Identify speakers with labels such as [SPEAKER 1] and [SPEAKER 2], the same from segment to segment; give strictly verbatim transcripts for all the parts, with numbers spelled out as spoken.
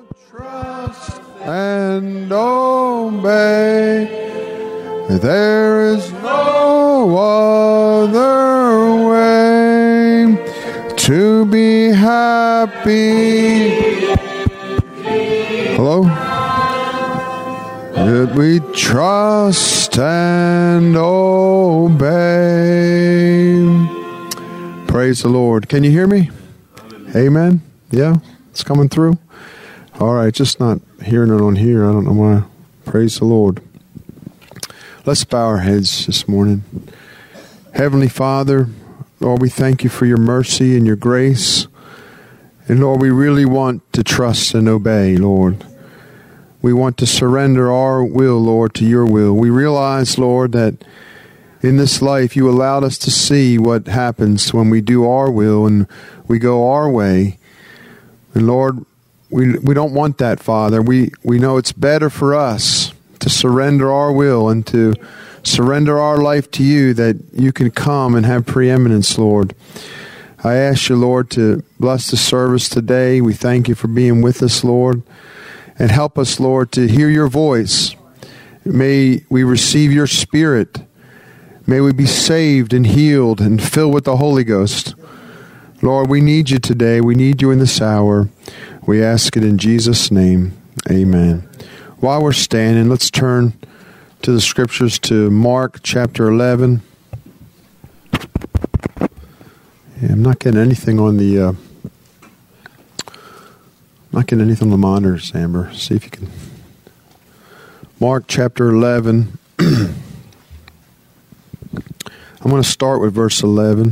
[SPEAKER 1] trust and obey. There is no other way to be happy. Hello? That we trust and obey. Praise the Lord. Can you hear me? Amen. Yeah, it's coming through. All right, just not hearing it on here. I don't know why. Praise the Lord. Let's bow our heads this morning. Heavenly Father, Lord, we thank you for your mercy and your grace. And Lord, we really want to trust and obey, Lord. We want to surrender our will, Lord, to your will. We realize, Lord, that in this life you allowed us to see what happens when we do our will and we go our way. And Lord, we we don't want that, Father. We, we know it's better for us to surrender our will and to surrender our life to you, that you can come and have preeminence, Lord. I ask you, Lord, to bless the service today. We thank you for being with us, Lord. And help us, Lord, to hear your voice. May we receive your Spirit. May we be saved and healed and filled with the Holy Ghost. Lord, we need you today. We need you in this hour. We ask it in Jesus' name. Amen. While we're standing, let's turn to the scriptures to Mark chapter eleven. Yeah, I'm not getting anything on the uh, not getting anything on the monitors, Amber. See if you can. Mark chapter eleven. I'm going to start with verse eleven.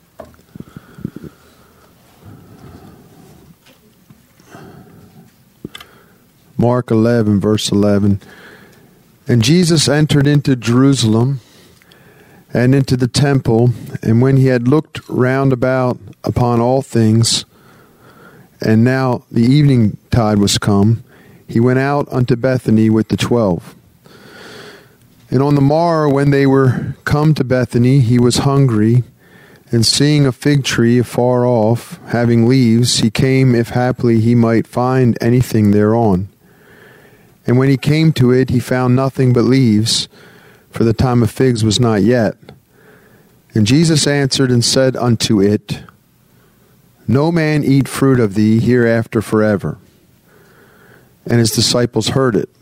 [SPEAKER 1] Mark eleven, verse eleven. And Jesus entered into Jerusalem and into the temple, and when he had looked round about upon all things, and now the evening tide was come, he went out unto Bethany with the twelve. And on the morrow, when they were come to Bethany, he was hungry, and seeing a fig tree afar off, having leaves, he came, if haply he might find anything thereon. And when he came to it, he found nothing but leaves, for the time of figs was not yet. And Jesus answered and said unto it, No man eat fruit of thee hereafter forever. And his disciples heard it.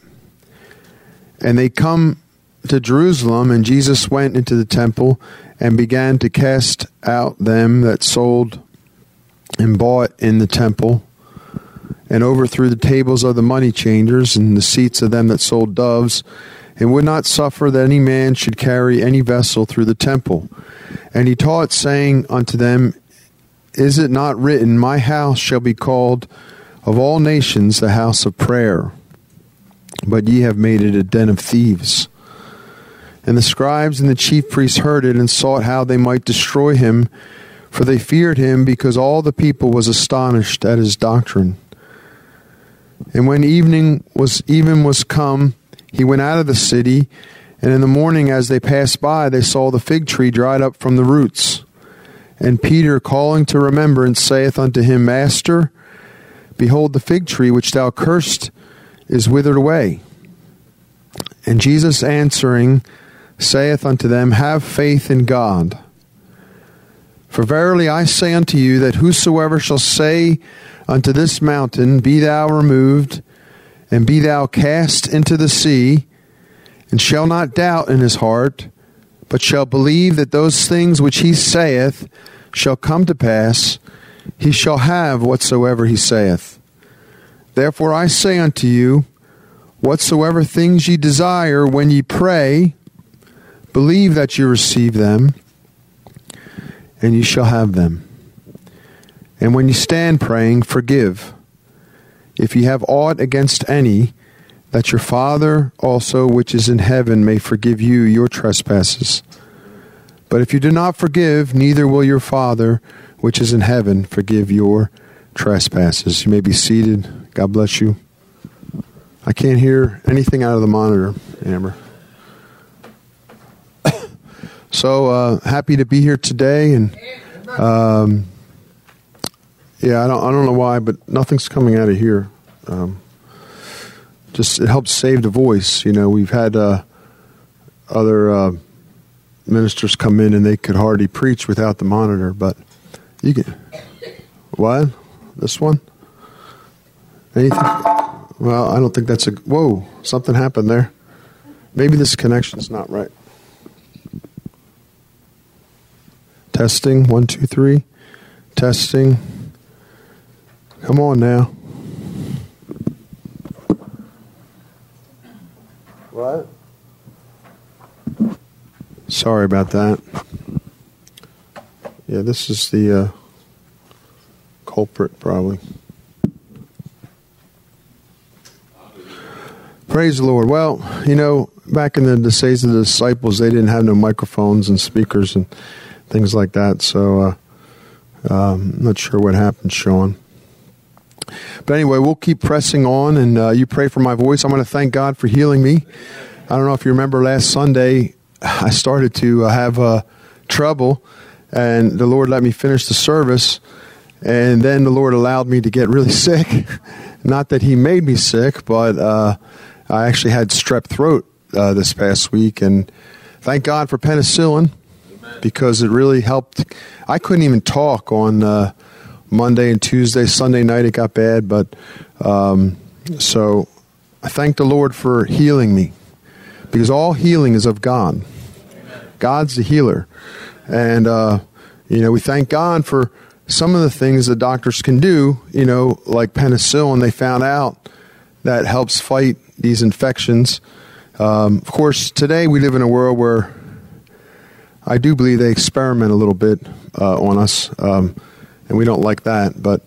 [SPEAKER 1] And they come to Jerusalem, and Jesus went into the temple, and began to cast out them that sold and bought in the temple, and overthrew the tables of the money changers and the seats of them that sold doves, and would not suffer that any man should carry any vessel through the temple. And he taught, saying unto them, Is it not written, My house shall be called of all nations the house of prayer? But ye have made it a den of thieves. And the scribes and the chief priests heard it, and sought how they might destroy him, for they feared him, because all the people was astonished at his doctrine. And when evening was even was come, he went out of the city, and in the morning as they passed by, they saw the fig tree dried up from the roots. And Peter, calling to remembrance, saith unto him, Master, behold, the fig tree which thou cursed is withered away. And Jesus answering saith unto them, Have faith in God. For verily I say unto you, that whosoever shall say unto this mountain, Be thou removed, and be thou cast into the sea, and shall not doubt in his heart, but shall believe that those things which he saith shall come to pass, he shall have whatsoever he saith. Therefore I say unto you, whatsoever things ye desire when ye pray, believe that ye receive them, and ye shall have them. And when ye stand praying, forgive, if ye have aught against any, that your Father also which is in heaven may forgive you your trespasses. But if you do not forgive, neither will your Father which is in heaven forgive your trespasses. You may be seated. God bless you. I can't hear anything out of the monitor, Amber. So uh, happy to be here today, and um, yeah, I don't I don't know why, but nothing's coming out of here. Um, just it helps save the voice. You know, we've had uh, other uh, ministers come in and they could hardly preach without the monitor, but you can. What? This one? Anything? Well, I don't think that's a... Whoa, something happened there. Maybe this connection's not right. Testing, one, two, three. Testing. Come on now. What? Sorry about that. Yeah, this is the uh, culprit, probably. Praise the Lord. Well, you know, back in the, the days of the disciples, they didn't have no microphones and speakers and things like that. So, uh, um, I'm not sure what happened, Sean. But anyway, we'll keep pressing on, and uh, you pray for my voice. I'm going to thank God for healing me. I don't know if you remember last Sunday, I started to uh, have uh, trouble, and the Lord let me finish the service, and then the Lord allowed me to get really sick. Not that He made me sick, but uh, I actually had strep throat uh, this past week, and thank God for penicillin, because it really helped. I couldn't even talk on uh, Monday and Tuesday. Sunday night it got bad, but um, so I thank the Lord for healing me, because all healing is of God. God's the healer. And, uh, you know, we thank God for some of the things that doctors can do, you know, like penicillin. They found out that helps fight these infections. Um, of course, today we live in a world where I do believe they experiment a little bit uh, on us, um, and we don't like that. But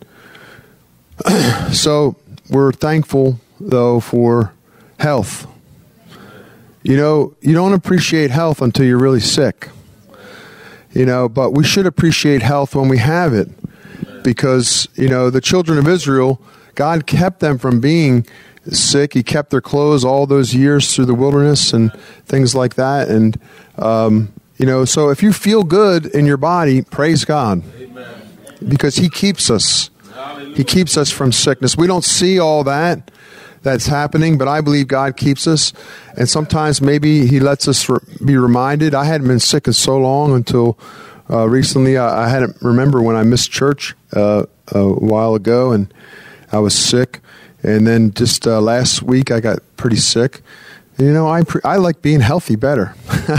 [SPEAKER 1] so we're thankful, though, for health. You know, you don't appreciate health until you're really sick. You know, but we should appreciate health when we have it, because, you know, the children of Israel, God kept them from being sick. He kept their clothes all those years through the wilderness and things like that. And, um, you know, so if you feel good in your body, praise God. Amen. Because He keeps us. Hallelujah. He keeps us from sickness. We don't see all that that's happening, but I believe God keeps us. And sometimes maybe He lets us re- be reminded. I hadn't been sick in so long until uh, recently. I, I hadn't remember when I missed church uh, a while ago, and I was sick. And then just uh, last week I got pretty sick. You know, I pre- I like being healthy better.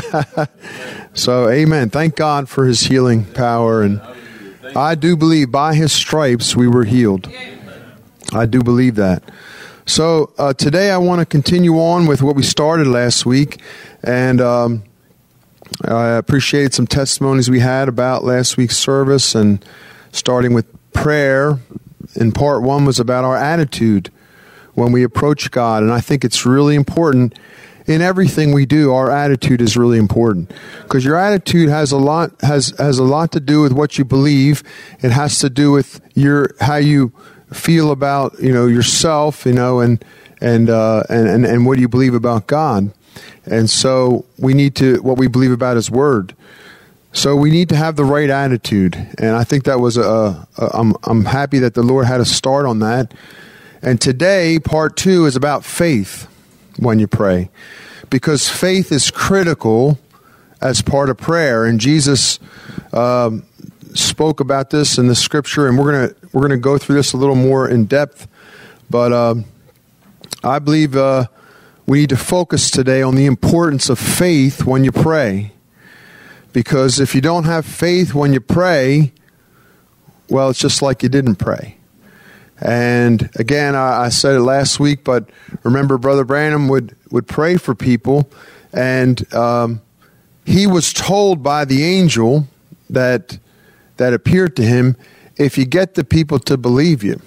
[SPEAKER 1] So, amen. Thank God for His healing power. And I do believe by His stripes we were healed. I do believe that. So, uh, today I want to continue on with what we started last week. And um, I appreciated some testimonies we had about last week's service, and starting with prayer. And part one was about our attitude when we approach God. And I think it's really important in everything we do. Our attitude is really important, because your attitude has a lot has has a lot to do with what you believe. It has to do with your how you feel about, you know, yourself, you know, and and uh, and, and and what do you believe about God. And so we need to what we believe about His Word. So we need to have the right attitude, and I think that was a. a I'm I'm happy that the Lord had a start on that. And today, part two is about faith when you pray, because faith is critical as part of prayer. And Jesus um, spoke about this in the Scripture, and we're gonna we're gonna go through this a little more in depth. But um, I believe uh, we need to focus today on the importance of faith when you pray. Because if you don't have faith when you pray, well, it's just like you didn't pray. And again, I, I said it last week, but remember Brother Branham would, would pray for people, and um, he was told by the angel that that appeared to him, if you get the people to believe you.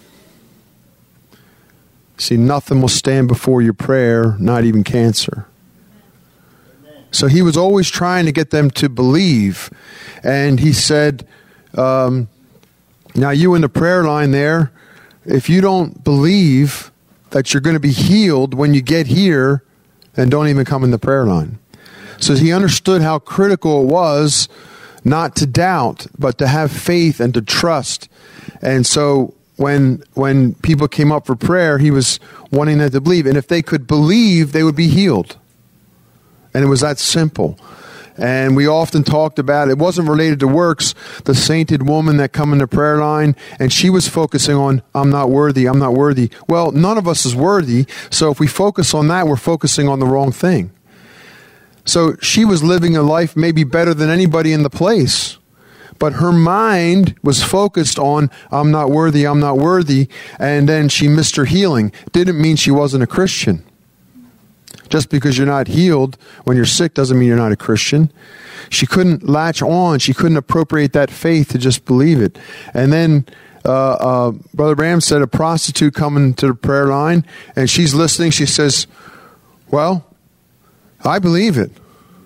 [SPEAKER 1] See, nothing will stand before your prayer, not even cancer. So he was always trying to get them to believe. And he said, um, now you in the prayer line there, if you don't believe that you're going to be healed when you get here, then don't even come in the prayer line. So he understood how critical it was not to doubt, but to have faith and to trust. And so when when people came up for prayer, he was wanting them to believe. And if they could believe, they would be healed. And it was that simple. And we often talked about, it wasn't related to works, the sainted woman that come in the prayer line, and she was focusing on, I'm not worthy, I'm not worthy. Well, none of us is worthy, so if we focus on that, we're focusing on the wrong thing. So she was living a life maybe better than anybody in the place, but her mind was focused on, I'm not worthy, I'm not worthy, and then she missed her healing. Didn't mean she wasn't a Christian. Just because you're not healed when you're sick doesn't mean you're not a Christian. She couldn't latch on. She couldn't appropriate that faith to just believe it. And then uh, uh, Brother Bram said a prostitute coming to the prayer line, and she's listening. She says, well, I believe it.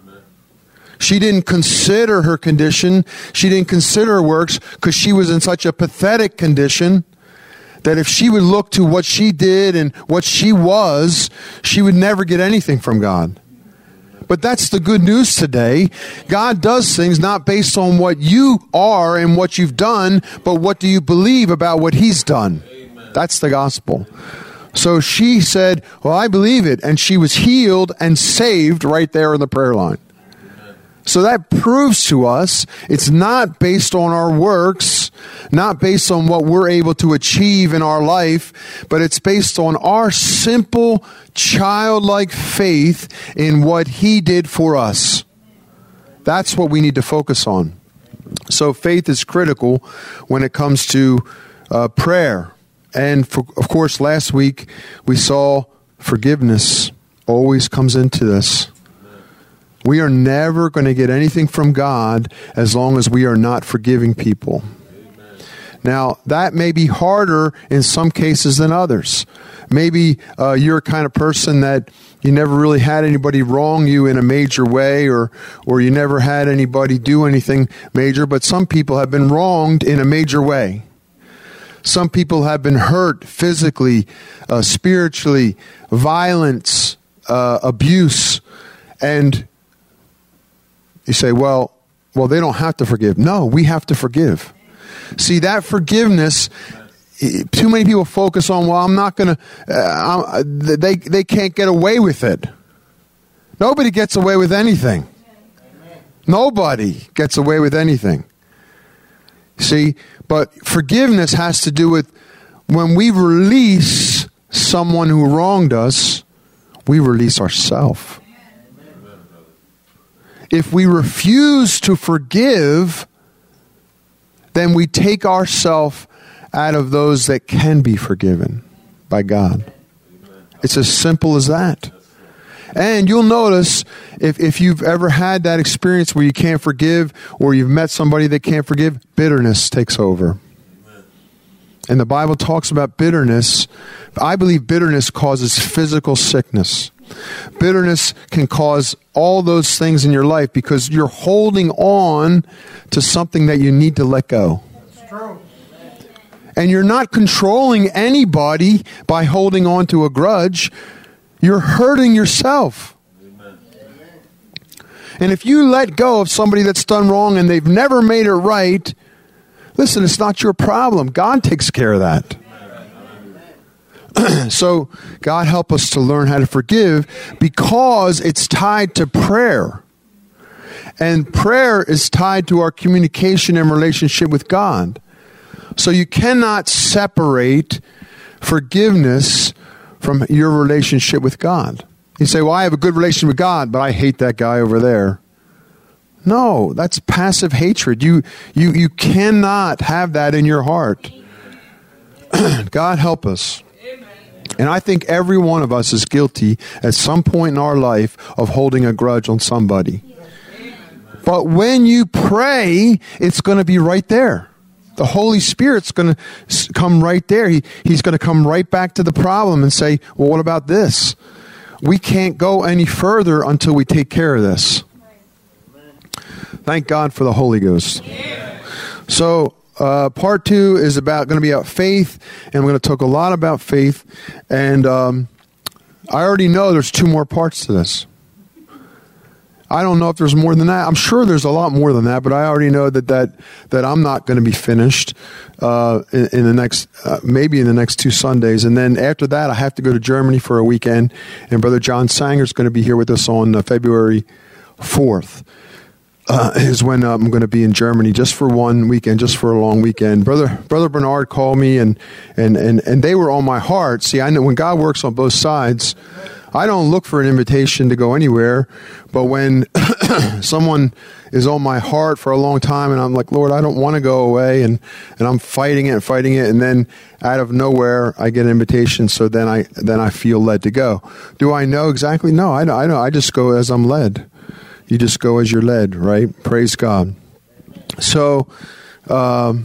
[SPEAKER 1] She didn't consider her condition. She didn't consider her works because she was in such a pathetic condition that if she would look to what she did and what she was, she would never get anything from God. But that's the good news today. God does things not based on what you are and what you've done, but what do you believe about what He's done. Amen. That's the gospel. So she said, well, I believe it. And she was healed and saved right there in the prayer line. So that proves to us it's not based on our works, not based on what we're able to achieve in our life, but it's based on our simple, childlike faith in what He did for us. That's what we need to focus on. So faith is critical when it comes to uh, prayer. And for, of course, last week we saw forgiveness always comes into this. We are never going to get anything from God as long as we are not forgiving people. Amen. Now, that may be harder in some cases than others. Maybe uh, you're a kind of person that you never really had anybody wrong you in a major way, or or you never had anybody do anything major, but some people have been wronged in a major way. Some people have been hurt physically, uh, spiritually, violence, uh, abuse, and you say, well, well, they don't have to forgive. No, we have to forgive. See, that forgiveness, too many people focus on, well, I'm not going to, uh, they, they can't get away with it. Nobody gets away with anything. Nobody gets away with anything. See, but forgiveness has to do with when we release someone who wronged us, we release ourselves. If we refuse to forgive, then we take ourselves out of those that can be forgiven by God. It's as simple as that. And you'll notice, if, if you've ever had that experience where you can't forgive, or you've met somebody that can't forgive, bitterness takes over. And the Bible talks about bitterness. I believe bitterness causes physical sickness. Bitterness can cause all those things in your life because you're holding on to something that you need to let go. That's true. And you're not controlling anybody by holding on to a grudge. You're hurting yourself. Amen. And if you let go of somebody that's done wrong and they've never made it right, listen, it's not your problem. God takes care of that. So God help us to learn how to forgive, because it's tied to prayer. And prayer is tied to our communication and relationship with God. So you cannot separate forgiveness from your relationship with God. You say, well, I have a good relationship with God, but I hate that guy over there. No, that's passive hatred. You, you, you cannot have that in your heart. God help us. And I think every one of us is guilty at some point in our life of holding a grudge on somebody. But when you pray, it's going to be right there. The Holy Spirit's going to come right there. He, he's going to come right back to the problem and say, well, what about this? We can't go any further until we take care of this. Thank God for the Holy Ghost. So, Uh, part two is about going to be about faith, and we're going to talk a lot about faith. And um, I already know there's two more parts to this. I don't know if there's more than that. I'm sure there's a lot more than that, but I already know that that, that I'm not going to be finished uh, in, in the next, uh, maybe in the next two Sundays. And then after that, I have to go to Germany for a weekend. And Brother John Sanger is going to be here with us on uh, February fourth. Uh, is when uh, I'm going to be in Germany just for one weekend, just for a long weekend. Brother Brother Bernard called me, and, and, and, and they were on my heart. See, I know when God works on both sides, I don't look for an invitation to go anywhere. But when someone is on my heart for a long time, and I'm like, Lord, I don't want to go away, and, and I'm fighting it and fighting it, and then out of nowhere, I get an invitation, so then I then I feel led to go. Do I know exactly? No, I know. I know. I just go as I'm led. You just go as you're led, right? Praise God. So, um,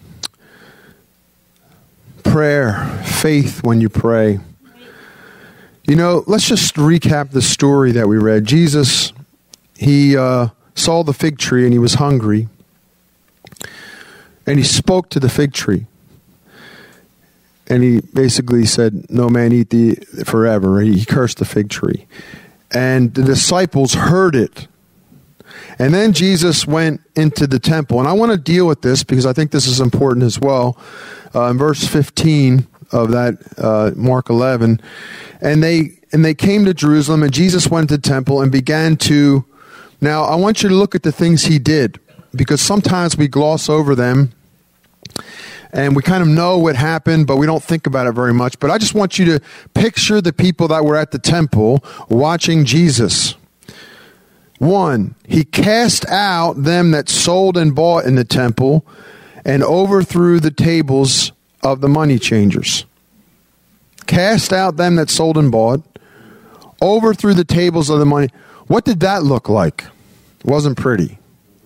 [SPEAKER 1] prayer, faith when you pray. You know, let's just recap the story that we read. Jesus, he uh, saw the fig tree and he was hungry. And he spoke to the fig tree. And he basically said, no man eat thee forever. He cursed the fig tree. And the disciples heard it. And then Jesus went into the temple. And I want to deal with this because I think this is important as well. Uh, in verse fifteen of that uh, Mark eleven. And they and they came to Jerusalem, and Jesus went to the temple and began to... Now, I want you to look at the things he did, because sometimes we gloss over them. And we kind of know what happened, but we don't think about it very much. But I just want you to picture the people that were at the temple watching Jesus. One, he cast out them that sold and bought in the temple and overthrew the tables of the money changers. Cast out them that sold and bought, overthrew the tables of the money. What did that look like? It wasn't pretty.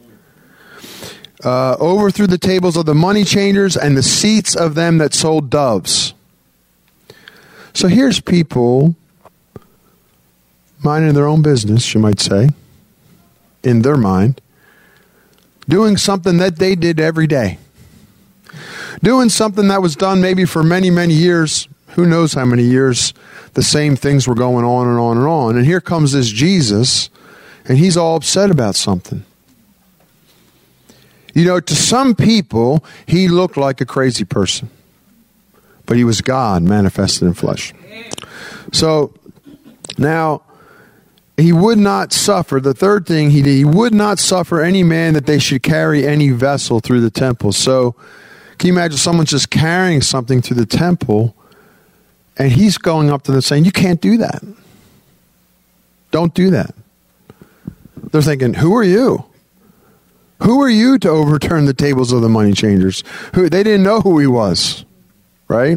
[SPEAKER 1] Uh, overthrew the tables of the money changers and the seats of them that sold doves. So here's people minding their own business, you might say, in their mind, doing something that they did every day. Doing something that was done maybe for many, many years. Who knows how many years the same things were going on and on and on. And here comes this Jesus, and he's all upset about something. You know, to some people, he looked like a crazy person. But he was God manifested in flesh. So, now, he would not suffer. The third thing he did, he would not suffer any man that they should carry any vessel through the temple. So, can you imagine someone just carrying something through the temple, and he's going up to them saying, you can't do that. Don't do that. They're thinking, who are you? Who are you to overturn the tables of the money changers? Who they didn't know who he was, right?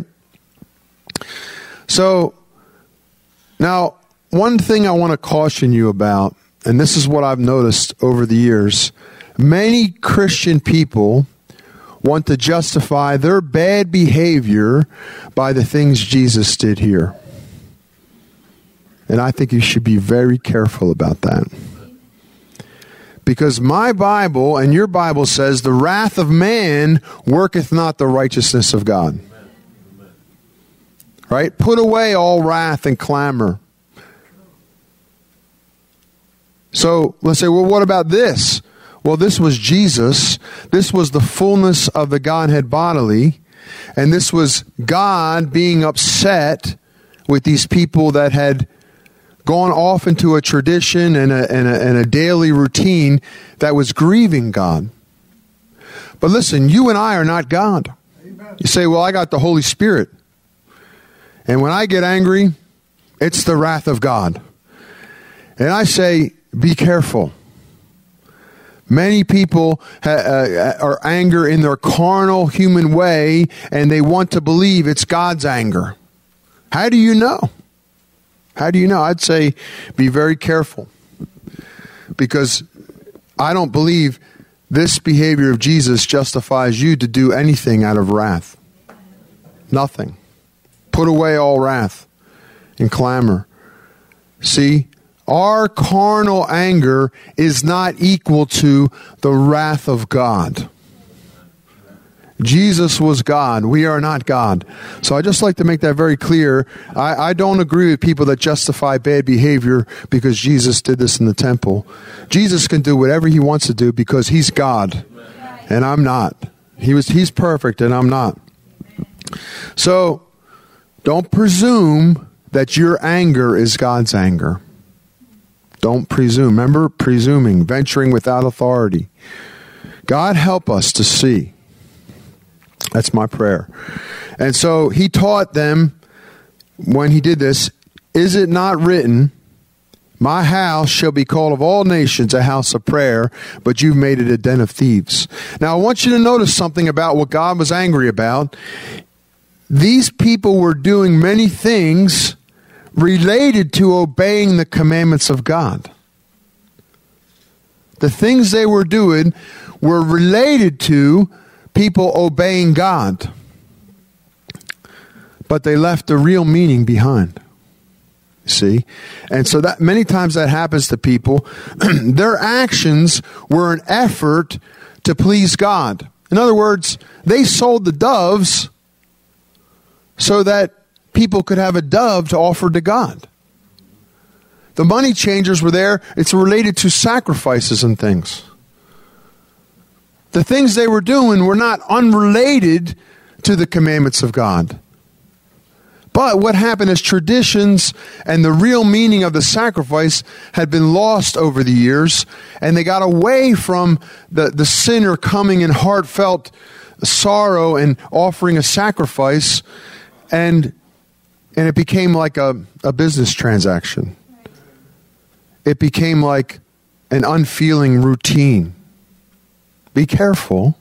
[SPEAKER 1] So, now, one thing I want to caution you about, and this is what I've noticed over the years, many Christian people want to justify their bad behavior by the things Jesus did here. And I think you should be very careful about that. Because my Bible and your Bible says, the wrath of man worketh not the righteousness of God. Right? Put away all wrath and clamor. So let's say, well, what about this? Well, this was Jesus. This was the fullness of the Godhead bodily. And this was God being upset with these people that had gone off into a tradition and a, and, a, and a daily routine that was grieving God. But listen, you and I are not God. Amen. You say, well, I got the Holy Spirit. And when I get angry, it's the wrath of God. And I say, be careful. Many people ha- uh, are anger in their carnal human way, and they want to believe it's God's anger. How do you know? How do you know? I'd say be very careful, because I don't believe this behavior of Jesus justifies you to do anything out of wrath. Nothing. Put away all wrath and clamor. See, our carnal anger is not equal to the wrath of God. Jesus was God. We are not God. So I just like to make that very clear. I, I don't agree with people that justify bad behavior because Jesus did this in the temple. Jesus can do whatever he wants to do because he's God. And I'm not. He was, he's perfect and I'm not. So don't presume that your anger is God's anger. Don't presume. Remember, presuming, venturing without authority. God help us to see. That's my prayer. And so he taught them when he did this, is it not written, my house shall be called of all nations a house of prayer, but you've made it a den of thieves. Now I want you to notice something about what God was angry about. These people were doing many things related to obeying the commandments of God. The things they were doing were related to people obeying God. But they left the real meaning behind. See? And so that many times that happens to people. Their actions were an effort to please God. In other words, they sold the doves so that people could have a dove to offer to God. The money changers were there. It's related to sacrifices and things. The things they were doing were not unrelated to the commandments of God. But what happened is traditions and the real meaning of the sacrifice had been lost over the years, and they got away from the, the sinner coming in heartfelt sorrow and offering a sacrifice, and and it became like a, a business transaction. It became like an unfeeling routine. Be careful.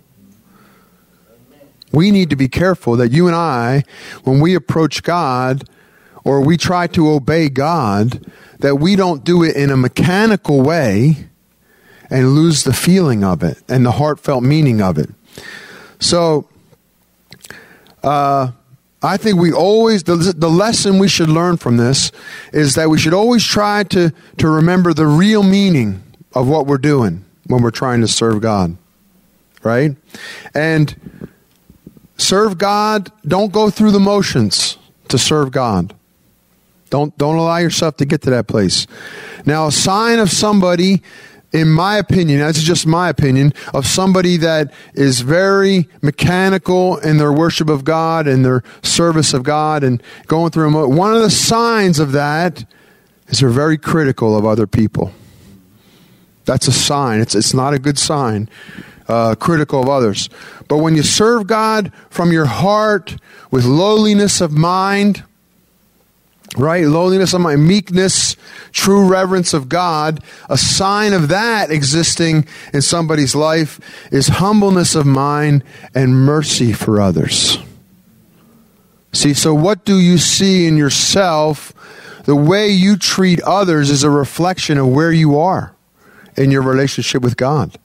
[SPEAKER 1] We need to be careful that you and I, when we approach God or we try to obey God, that we don't do it in a mechanical way and lose the feeling of it and the heartfelt meaning of it. So, uh, I think we always, the, the lesson we should learn from this is that we should always try to, to remember the real meaning of what we're doing when we're trying to serve God. Right? And serve God, don't go through the motions to serve God. Don't, don't allow yourself to get to that place. Now, a sign of somebody, in my opinion, that's just my opinion, of somebody that is very mechanical in their worship of God and their service of God and going through them. One of the signs of that is they're very critical of other people. That's a sign. It's, it's not a good sign. Uh, critical of others. But when you serve God from your heart with lowliness of mind, right? Lowliness of mind, meekness, true reverence of God, a sign of that existing in somebody's life is humbleness of mind and mercy for others. See, so what do you see in yourself? The way you treat others is a reflection of where you are in your relationship with God.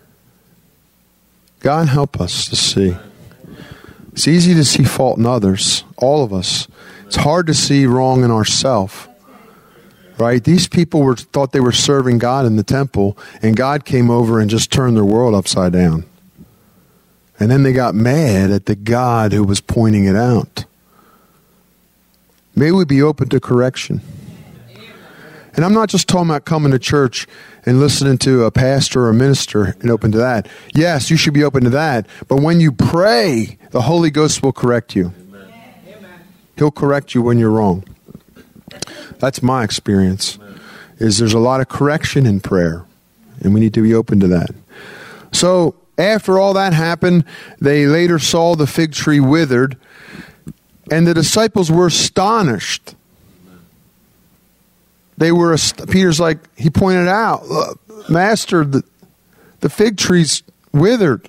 [SPEAKER 1] God help us to see. It's easy to see fault in others, all of us. It's hard to see wrong in ourselves. Right? These people were thought they were serving God in the temple, and God came over and just turned their world upside down. And then they got mad at the God who was pointing it out. May we be open to correction. And I'm not just talking about coming to church and listening to a pastor or a minister and open to that. Yes, you should be open to that. But when you pray, the Holy Ghost will correct you. Amen. He'll correct you when you're wrong. That's my experience. Is there's a lot of correction in prayer. And we need to be open to that. So after all that happened, they later saw the fig tree withered. And the disciples were astonished. They were, Peter's like, he pointed out, Master, the, the fig tree's withered.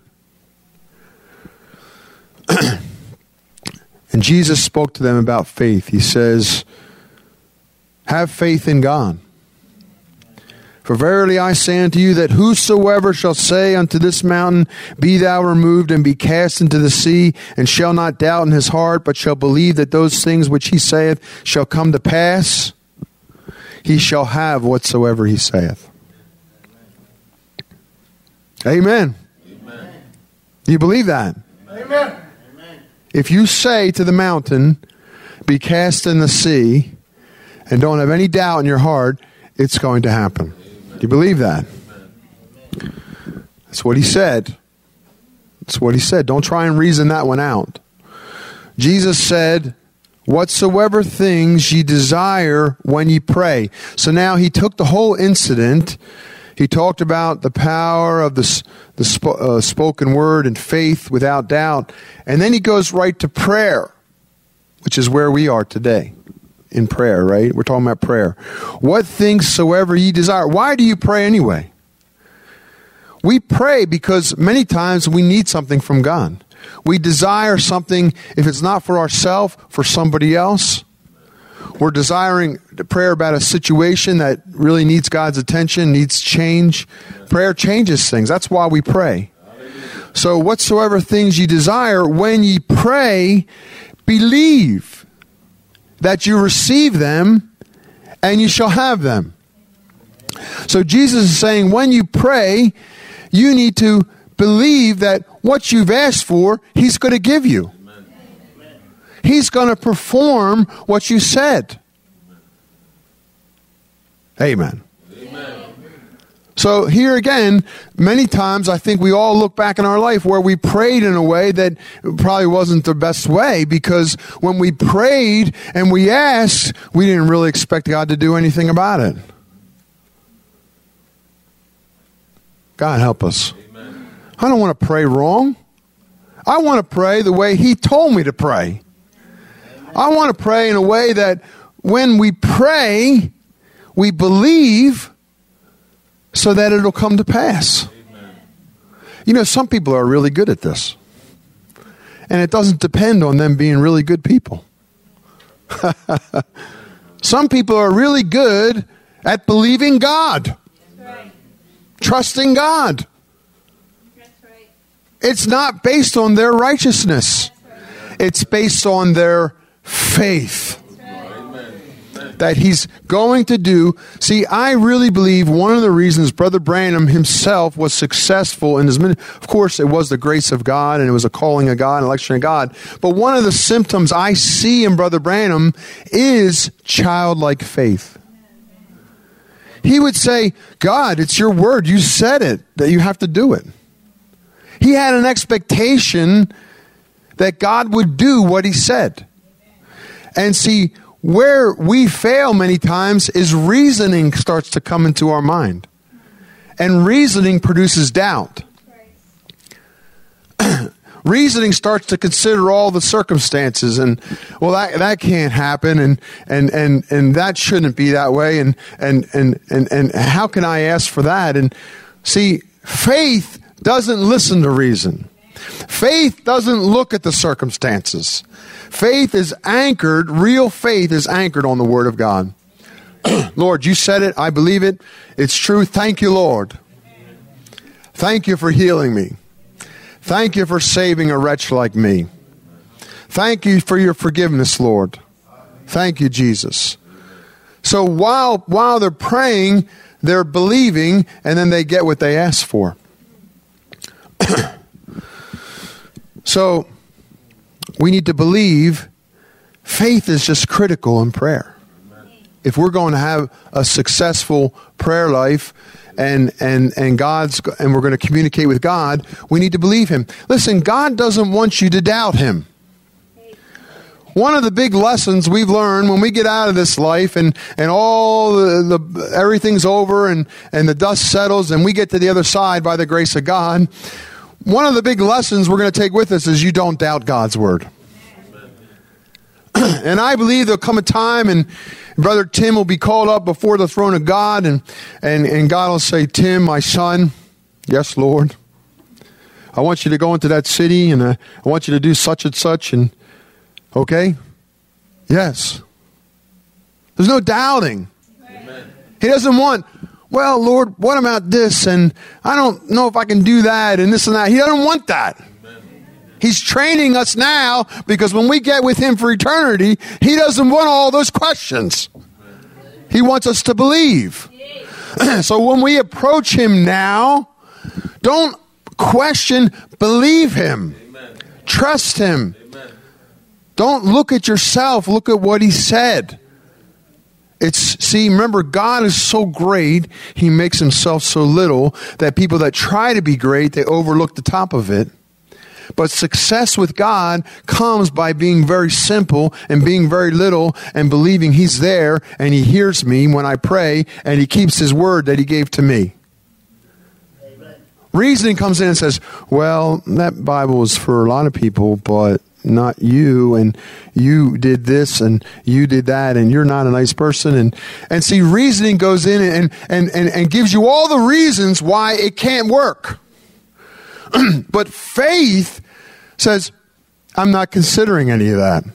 [SPEAKER 1] And Jesus spoke to them about faith. He says, have faith in God. For verily I say unto you that whosoever shall say unto this mountain, be thou removed and be cast into the sea, and shall not doubt in his heart, but shall believe that those things which he saith shall come to pass, he shall have whatsoever he saith. Amen. Amen. Do you believe that? Amen.
[SPEAKER 2] Amen.
[SPEAKER 1] If you say to the mountain, be cast in the sea, and don't have any doubt in your heart, it's going to happen. Do you believe that? That's what he said. That's what he said. Don't try and reason that one out. Jesus said, whatsoever things ye desire when ye pray. So now he took the whole incident. He talked about the power of the, the sp- uh, spoken word and faith without doubt. And then he goes right to prayer, which is where we are today in prayer, right? We're talking about prayer. What things soever ye desire. Why do you pray anyway? We pray because many times we need something from God. We desire something, if it's not for ourselves, for somebody else. We're desiring prayer about a situation that really needs God's attention, needs change. Prayer changes things. That's why we pray. So whatsoever things ye desire, when ye pray, believe that you receive them, and you shall have them. So Jesus is saying, when you pray, you need to believe that what you've asked for, He's going to give you. He's going to perform what you said. Amen. Amen. So here again, many times I think we all look back in our life where we prayed in a way that probably wasn't the best way, because when we prayed and we asked, we didn't really expect God to do anything about it. God help us. Amen. I don't want to pray wrong. I want to pray the way He told me to pray. I want to pray in a way that when we pray, we believe so that it'll come to pass. Amen. You know, some people are really good at this. And it doesn't depend on them being really good people. Some people are really good at believing God. That's right. Trusting God. That's right. It's not based on their righteousness. Right. It's based on their faith. That He's going to do. See, I really believe one of the reasons Brother Branham himself was successful in his ministry, of course, it was the grace of God, and it was a calling of God, an election of God. But one of the symptoms I see in Brother Branham is childlike faith. He would say, God, it's your word. You said it, that you have to do it. He had an expectation that God would do what He said. And see, where we fail many times is reasoning starts to come into our mind. And reasoning produces doubt. Reasoning starts to consider all the circumstances and, well, that that can't happen, and and and and that shouldn't be that way, and and and and, and how can I ask for that? And see, faith doesn't listen to reason. Faith doesn't look at the circumstances. Faith is anchored, real faith is anchored on the Word of God. Lord, you said it. I believe it. It's true. Thank you, Lord. Thank you for healing me. Thank you for saving a wretch like me. Thank you for your forgiveness, Lord. Thank you, Jesus. So while, while they're praying, they're believing, and then they get what they ask for. So we need to believe. Faith is just critical in prayer. If we're going to have a successful prayer life and and and God's and we're going to communicate with God, we need to believe Him. Listen, God doesn't want you to doubt Him. One of the big lessons we've learned when we get out of this life and, and all the, the everything's over and, and the dust settles and we get to the other side by the grace of God, one of the big lessons we're going to take with us is you don't doubt God's word. And I believe there'll come a time and Brother Tim will be called up before the throne of God, and, and, and God will say, Tim, my son, yes, Lord, I want you to go into that city and I, I want you to do such and such, and okay? Yes. There's no doubting. Amen. He doesn't want, well, Lord, what about this? And I don't know if I can do that and this and that. He doesn't want that. He's training us now because when we get with Him for eternity, He doesn't want all those questions. He wants us to believe. So when we approach Him now, don't question, believe Him. Trust him.
[SPEAKER 2] Amen.
[SPEAKER 1] Don't look at yourself. Look at what he said. It's, see, remember, God is so great, he makes himself so little that people that try to be great, they overlook the top of it. But success with God comes by being very simple and being very little and believing he's there and he hears me when I pray and he keeps his word that he gave to me. Amen. Reasoning comes in and says, well, that Bible is for a lot of people, but not you, and you did this and you did that, and you're not a nice person. And, and see, reasoning goes in and, and, and, and gives you all the reasons why it can't work. But faith says, I'm not considering any of that.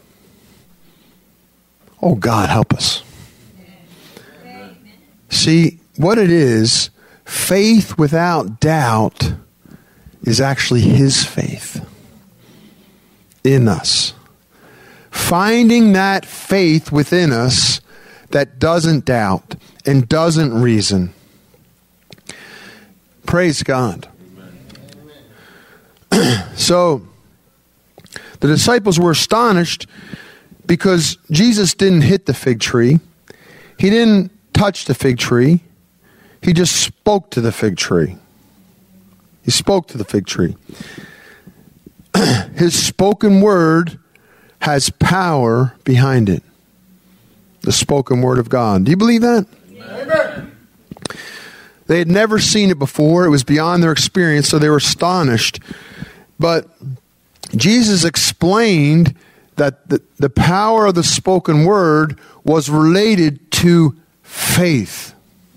[SPEAKER 1] Oh, God, help us. Amen. See, what it is, faith without doubt is actually his faith in us. Finding that faith within us that doesn't doubt and doesn't reason. Praise God. So, the disciples were astonished because Jesus didn't hit the fig tree. He didn't touch the fig tree. He just spoke to the fig tree. He spoke to the fig tree. His spoken word has power behind it. The spoken word of God. Do you believe that? Amen. They had never seen it before. It was beyond their experience, so they were astonished. But Jesus explained that the, the power of the spoken word was related to faith.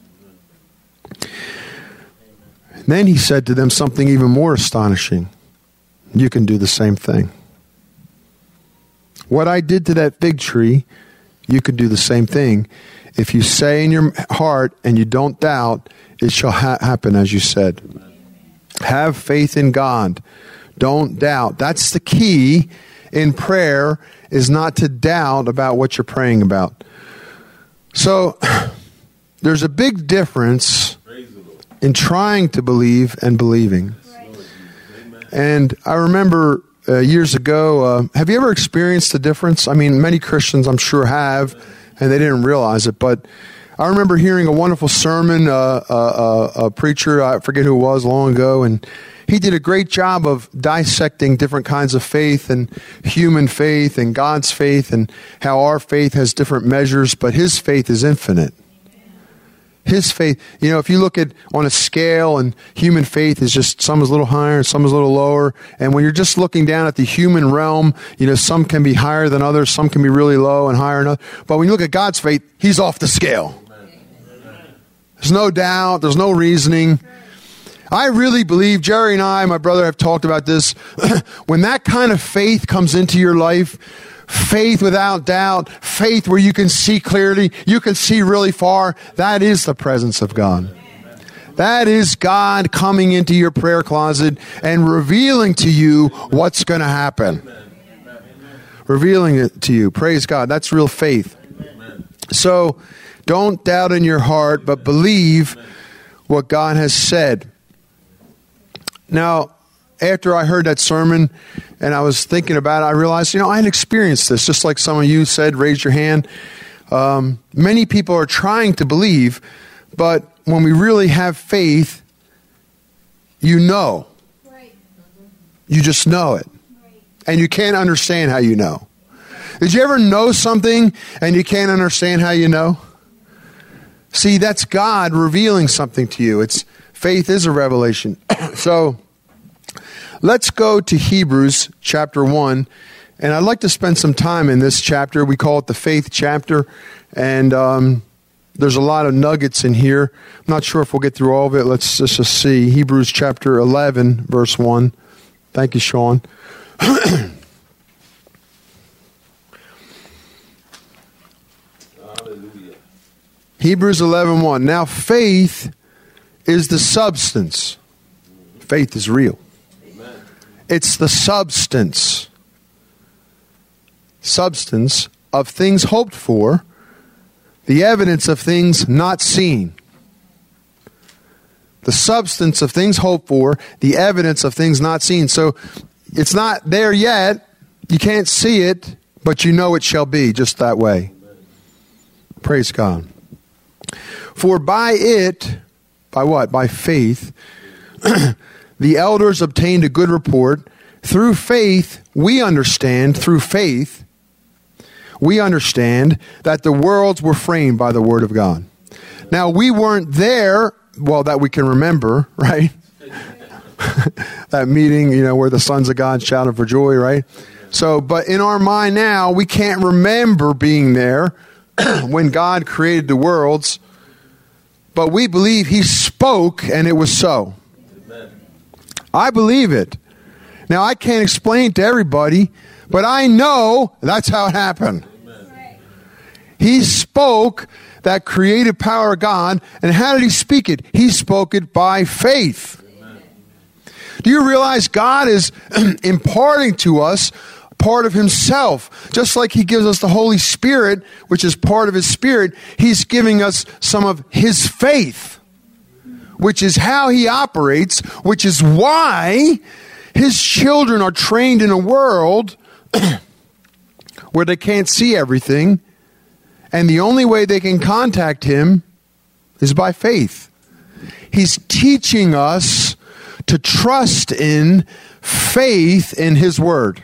[SPEAKER 1] And then he said to them something even more astonishing. You can do the same thing. What I did to that fig tree, you can do the same thing. If you say in your heart and you don't doubt, it shall ha- happen as you said. Have faith in God. Don't doubt. That's the key in prayer, is not to doubt about what you're praying about. So, there's a big difference in trying to believe and believing. And I remember uh, years ago, uh, have you ever experienced the difference? I mean, many Christians I'm sure have, and they didn't realize it. But I remember hearing a wonderful sermon, uh, uh, uh, a preacher, I forget who it was, long ago, and he did a great job of dissecting different kinds of faith and human faith and God's faith and how our faith has different measures, but his faith is infinite. His faith, you know, if you look at on a scale, and human faith is just, some is a little higher and some is a little lower. And when you're just looking down at the human realm, you know, some can be higher than others, some can be really low and higher than others. But when you look at God's faith, he's off the scale. There's no doubt, there's no reasoning. I really believe, Jerry and I, my brother, have talked about this. When that kind of faith comes into your life, faith without doubt, faith where you can see clearly, you can see really far, that is the presence of God. That is God coming into your prayer closet and revealing to you what's going to happen. Revealing it to you. Praise God. That's real faith. So, don't doubt in your heart, but believe what God has said. Now, after I heard that sermon and I was thinking about it, I realized, you know, I had experienced this, just like some of you said, raise your hand. Um, many people are trying to believe, but when we really have faith, you know. Right. You just know it. Right. And you can't understand how you know. Did you ever know something and you can't understand how you know? See, that's God revealing something to you. It's faith is a revelation. So, let's go to Hebrews chapter one. And I'd like to spend some time in this chapter. We call it the faith chapter. And um, there's a lot of nuggets in here. I'm not sure if we'll get through all of it. Let's, let's just see. Hebrews chapter eleven, verse one. Thank you, Sean. Hebrews eleven one. Now faith is the substance. Faith is real. Amen. It's the substance. Substance of things hoped for, the evidence of things not seen. The substance of things hoped for, the evidence of things not seen. So it's not there yet. You can't see it, but you know it shall be just that way. Praise God. For by it, by what? By faith, the elders obtained a good report. Through faith, we understand, through faith, we understand that the worlds were framed by the word of God. Now, we weren't there, well, that we can remember, right? That meeting, you know, where the sons of God shouted for joy, right? So, but in our mind now, we can't remember being there when God created the worlds, but we believe he spoke and it was so. Amen. I believe it. Now, I can't explain it to everybody, but I know that's how it happened. Amen. He spoke that creative power of God, and how did he speak it? He spoke it by faith. Amen. Do you realize God is imparting to us part of himself? Just like he gives us the Holy Spirit, which is part of his Spirit, he's giving us some of his faith, which is how he operates, which is why his children are trained in a world where they can't see everything, and the only way they can contact him is by faith. He's teaching us to trust in faith in his word.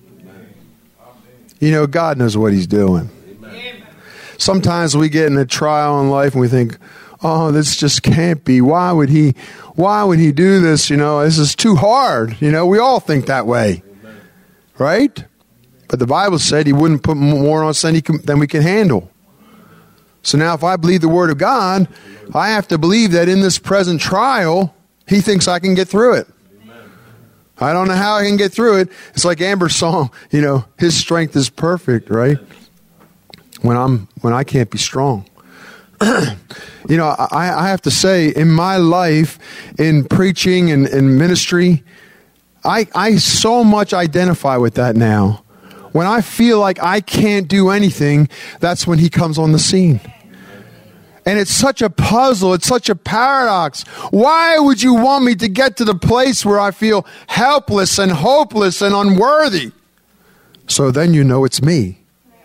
[SPEAKER 1] You know, God knows what he's doing. Amen. Sometimes we get in a trial in life and we think, oh, this just can't be. Why would he, why would he do this? You know, this is too hard. You know, we all think that way. Amen. Right? But the Bible said he wouldn't put more on us than, he can, than we can handle. So now if I believe the word of God, I have to believe that in this present trial, he thinks I can get through it. I don't know how I can get through it. It's like Amber's song, you know, his strength is perfect, right? When I'm, when I can't be strong. You know, I, I have to say, in my life, in preaching and, and ministry, I, I so much identify with that now. When I feel like I can't do anything, that's when he comes on the scene. And it's such a puzzle. It's such a paradox. Why would you want me to get to the place where I feel helpless and hopeless and unworthy? So then you know it's me.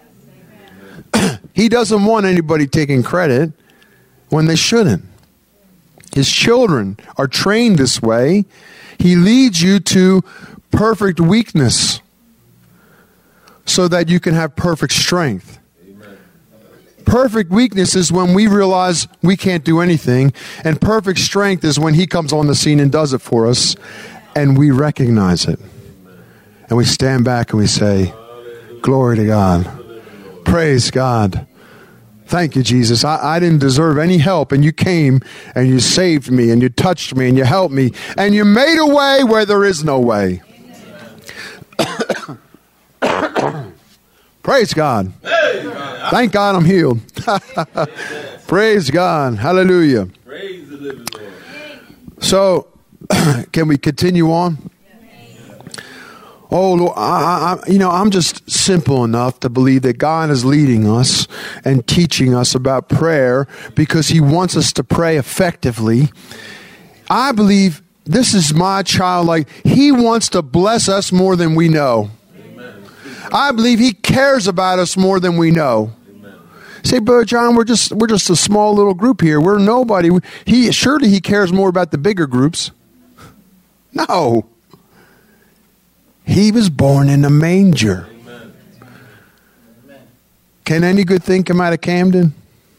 [SPEAKER 1] He doesn't want anybody taking credit when they shouldn't. His children are trained this way. He leads you to perfect weakness so that you can have perfect strength. Perfect weakness is when we realize we can't do anything, and perfect strength is when he comes on the scene and does it for us, and we recognize it. And we stand back and we say, glory to God. Praise God. Thank you, Jesus. I, I didn't deserve any help, and you came and you saved me and you touched me and you helped me and you made a way where there is no way. Praise God. Thank God I'm healed. Praise God. Hallelujah. Praise the living Lord. So, can we continue on? Oh, Lord, I, I, you know, I'm just simple enough to believe that God is leading us and teaching us about prayer because he wants us to pray effectively. I believe this is my child. Like, he wants to bless us more than we know. Amen. I believe he cares about us more than we know. Amen. Say, Brother John, we're just we're just a small little group here. We're nobody. He surely he cares more about the bigger groups. No. He was born in a manger. Amen. Can any good thing come out of Camden?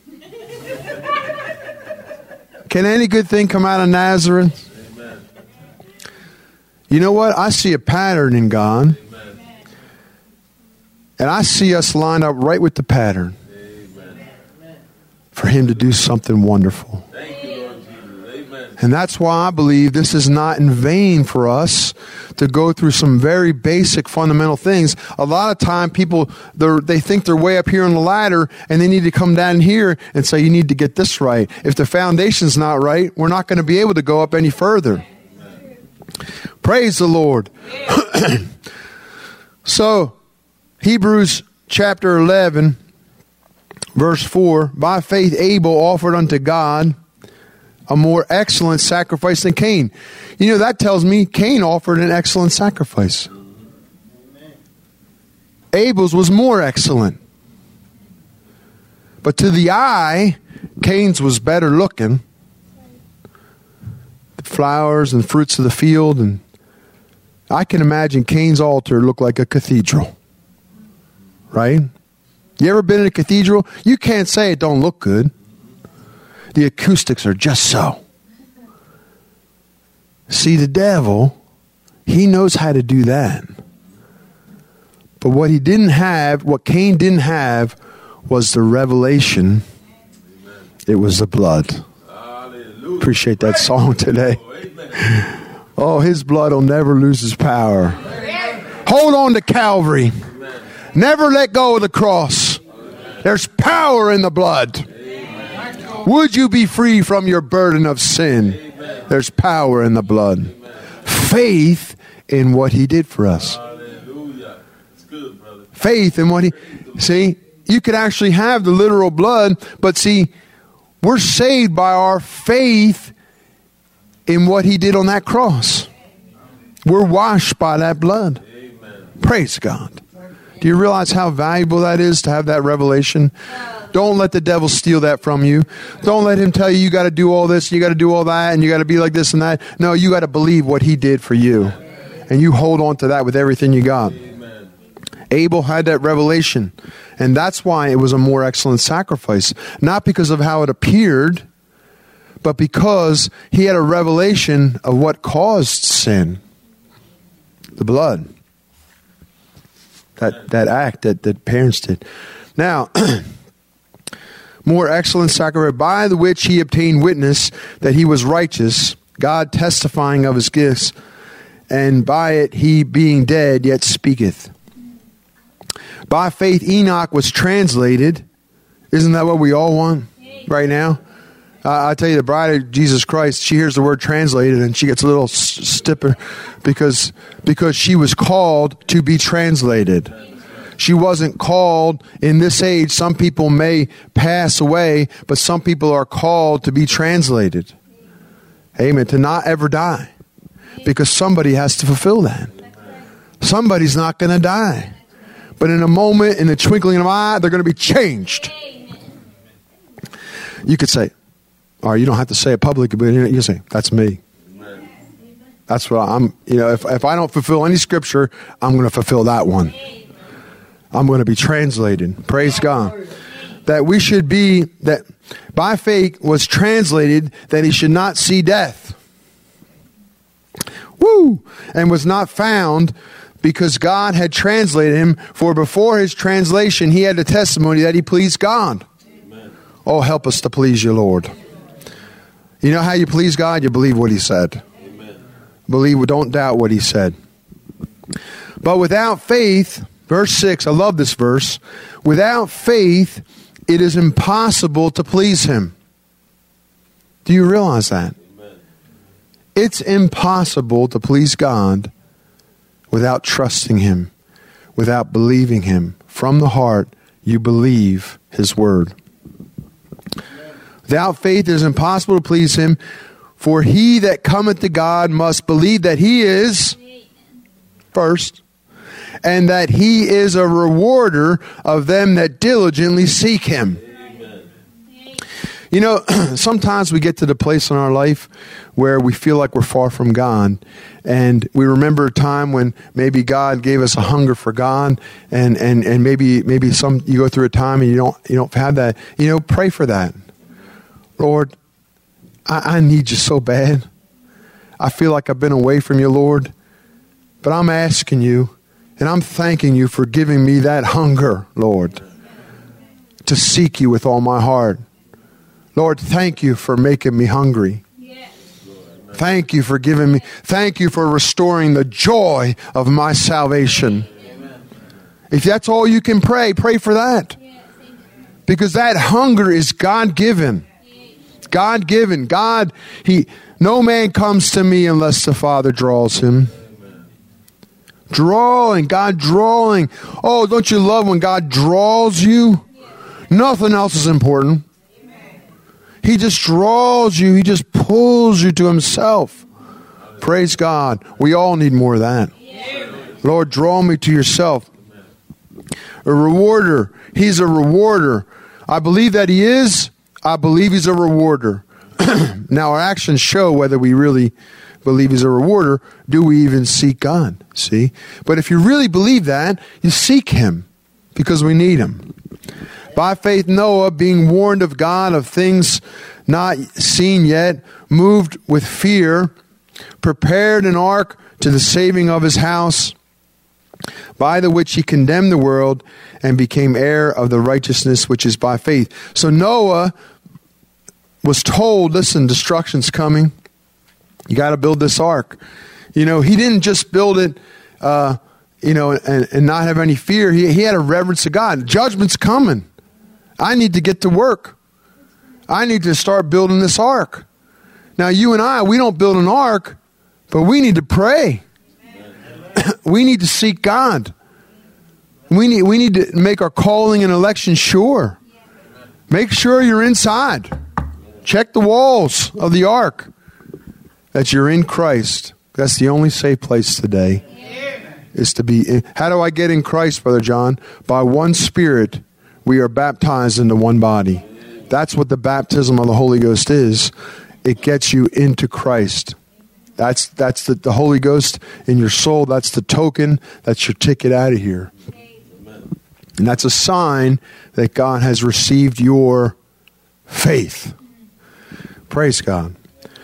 [SPEAKER 1] Can any good thing come out of Nazareth? Amen. You know what? I see a pattern in God. Amen. And I see us lined up right with the pattern. Amen. For him to do something wonderful. Thank you, Lord Jesus. Amen. And that's why I believe this is not in vain for us to go through some very basic fundamental things. A lot of time people, they think they're way up here on the ladder and they need to come down here and say, you need to get this right. If the foundation's not right, we're not going to be able to go up any further. Amen. Praise the Lord. So, Hebrews chapter eleven, verse four, by faith Abel offered unto God a more excellent sacrifice than Cain. You know, that tells me Cain offered an excellent sacrifice. Abel's was more excellent. But to the eye, Cain's was better looking. The flowers and fruits of the field. And I can imagine Cain's altar looked like a cathedral. Right? You ever been in a cathedral? You can't say it don't look good. The acoustics are just so. See, the devil, he knows how to do that. But what he didn't have, what Cain didn't have, was the revelation. It was the blood. Hallelujah. Appreciate that song today. Oh, his blood will never lose its power. Hold on to Calvary. Never let go of the cross. There's power in the blood. Would you be free from your burden of sin? There's power in the blood. Faith in what he did for us. Faith in what he... See, you could actually have the literal blood, but see, we're saved by our faith in what he did on that cross. We're washed by that blood. Praise God. Do you realize how valuable that is to have that revelation? Don't let the devil steal that from you. Don't let him tell you you got to do all this, you got to do all that, and you got to be like this and that. No, you got to believe what he did for you. And you hold on to that with everything you got. Amen. Abel had that revelation. And that's why it was a more excellent sacrifice. Not because of how it appeared, but because he had a revelation of what caused sin. The blood. That that act that, that parents did. Now, more excellent sacrifice, by the which he obtained witness that he was righteous, God testifying of his gifts, and by it he being dead yet speaketh. By faith Enoch was translated. Isn't that what we all want right now? Uh, I tell you, the bride of Jesus Christ, she hears the word translated and she gets a little s- stiffer because, because she was called to be translated. She wasn't called in this age. Some people may pass away, but some people are called to be translated. Amen. To not ever die. Because somebody has to fulfill that. Somebody's not going to die. But in a moment, in the twinkling of an eye, they're going to be changed. You could say, or you don't have to say it publicly, but you say, that's me. That's what I'm, you know, if, if I don't fulfill any scripture, I'm going to fulfill that one. I'm going to be translated. Praise God. That we should be, that by faith was translated that he should not see death. Woo! And was not found because God had translated him. For before his translation, he had the testimony that he pleased God. Amen. Oh, help us to please you, Lord. You know how you please God? You believe what he said. Amen. Believe, don't doubt what he said. But without faith, verse six, I love this verse. Without faith, it is impossible to please him. Do you realize that? Amen. It's impossible to please God without trusting him, without believing him. From the heart, you believe his word. Without faith, it is impossible to please him. For he that cometh to God must believe that he is first, and that he is a rewarder of them that diligently seek him. Amen. You know, sometimes we get to the place in our life where we feel like we're far from God, and we remember a time when maybe God gave us a hunger for God, and, and, and maybe maybe some you go through a time and you don't you don't have that. You know, pray for that. Lord, I, I need you so bad. I feel like I've been away from you, Lord. But I'm asking you, and I'm thanking you for giving me that hunger, Lord, to seek you with all my heart. Lord, thank you for making me hungry. Thank you for giving me, thank you for restoring the joy of my salvation. If that's all you can pray, pray for that. Because that hunger is God-given. God-given. God, he, no man comes to me unless the Father draws him. Drawing, God drawing. Oh, don't you love when God draws you? Nothing else is important. He just draws you. He just pulls you to himself. Praise God. We all need more of that. Lord, draw me to yourself. A rewarder. He's a rewarder. I believe that he is. I believe he's a rewarder. Now our actions show whether we really believe he's a rewarder. Do we even seek God? See? But if you really believe that, you seek him because we need him. By faith Noah, being warned of God of things not seen yet, moved with fear, prepared an ark to the saving of his house, by the which he condemned the world and became heir of the righteousness which is by faith. So Noah was told, listen, destruction's coming. You got to build this ark. You know, he didn't just build it, uh, you know, and, and not have any fear. He, he had a reverence of God. Judgment's coming. I need to get to work. I need to start building this ark. Now, you and I, we don't build an ark, but we need to pray. We need to seek God. We need, we need to make our calling and election sure. Make sure you're inside. Check the walls of the ark, that you're in Christ. That's the only safe place today, is to be in. How do I get in Christ, Brother John? By one Spirit, we are baptized into one body. That's what the baptism of the Holy Ghost is. It gets you into Christ. That's that's the, the Holy Ghost in your soul. That's the token. That's your ticket out of here. And that's a sign that God has received your faith. Praise God.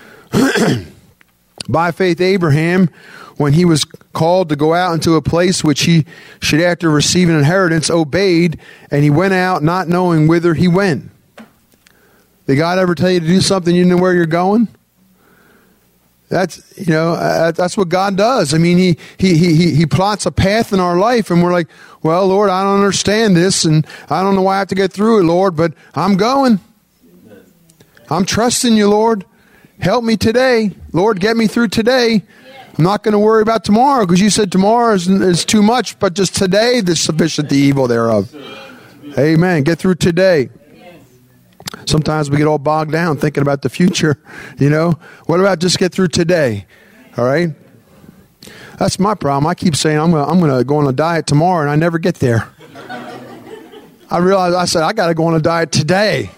[SPEAKER 1] By faith, Abraham, when he was called to go out into a place which he should after receive an inheritance, obeyed, and he went out not knowing whither he went. Did God ever tell you to do something you didn't know where you're going? That's, you know, uh, that's what God does. I mean, he, he, he, he plots a path in our life, and we're like, well, Lord, I don't understand this, and I don't know why I have to get through it, Lord, but I'm going. I'm trusting you, Lord. Help me today. Lord, get me through today. I'm not going to worry about tomorrow, because you said tomorrow is, is too much, but just today there's sufficient the evil thereof. Amen. Get through today. Sometimes we get all bogged down thinking about the future, you know. What about just get through today? All right? That's my problem. I keep saying I'm going I'm going to go on a diet tomorrow, and I never get there. I realized, I said, I got to go on a diet today.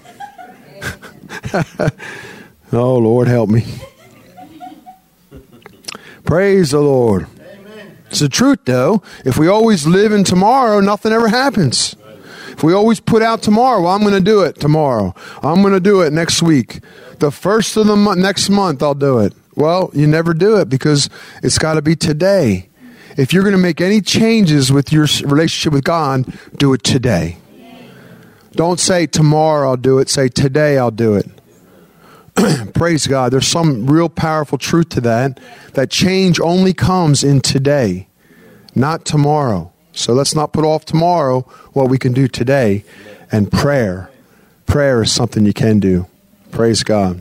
[SPEAKER 1] Oh, Lord, help me. Praise the Lord. It's the truth, though. If we always live in tomorrow, nothing ever happens. If we always put out tomorrow, well, I'm going to do it tomorrow. I'm going to do it next week. The first of the month, next month, I'll do it. Well, you never do it, because it's got to be today. If you're going to make any changes with your relationship with God, do it today. Don't say tomorrow I'll do it. Say today I'll do it. Praise God. There's some real powerful truth to that. That change only comes in today, not tomorrow. So let's not put off tomorrow what we can do today. And prayer. Prayer is something you can do. Praise God.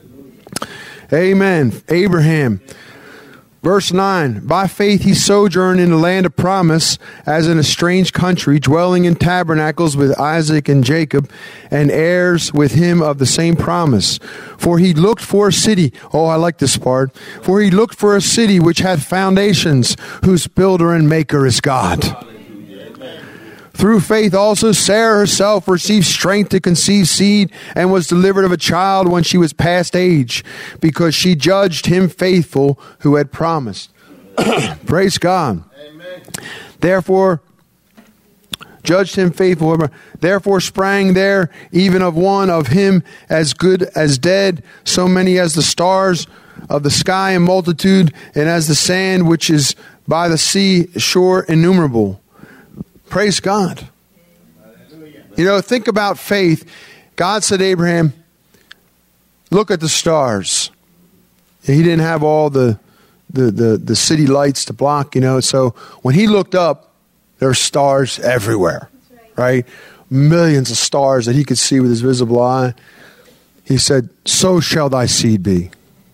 [SPEAKER 1] Amen. Abraham. Verse nine. By faith he sojourned in the land of promise, as in a strange country, dwelling in tabernacles with Isaac and Jacob, and heirs with him of the same promise. For he looked for a city. Oh, I like this part. For he looked for a city which had foundations, whose builder and maker is God. Through faith also Sarah herself received strength to conceive seed, and was delivered of a child when she was past age, because she judged him faithful who had promised. Praise God. Amen. Therefore, judged him faithful. Therefore sprang there even of one of him as good as dead, so many as the stars of the sky in multitude, and as the sand which is by the sea shore innumerable. Praise God. You know, think about faith. God said to Abraham, look at the stars. He didn't have all the, the, the, the city lights to block, you know. So when he looked up, there were stars everywhere, right? Millions of stars that he could see with his visible eye. He said, so shall thy seed be.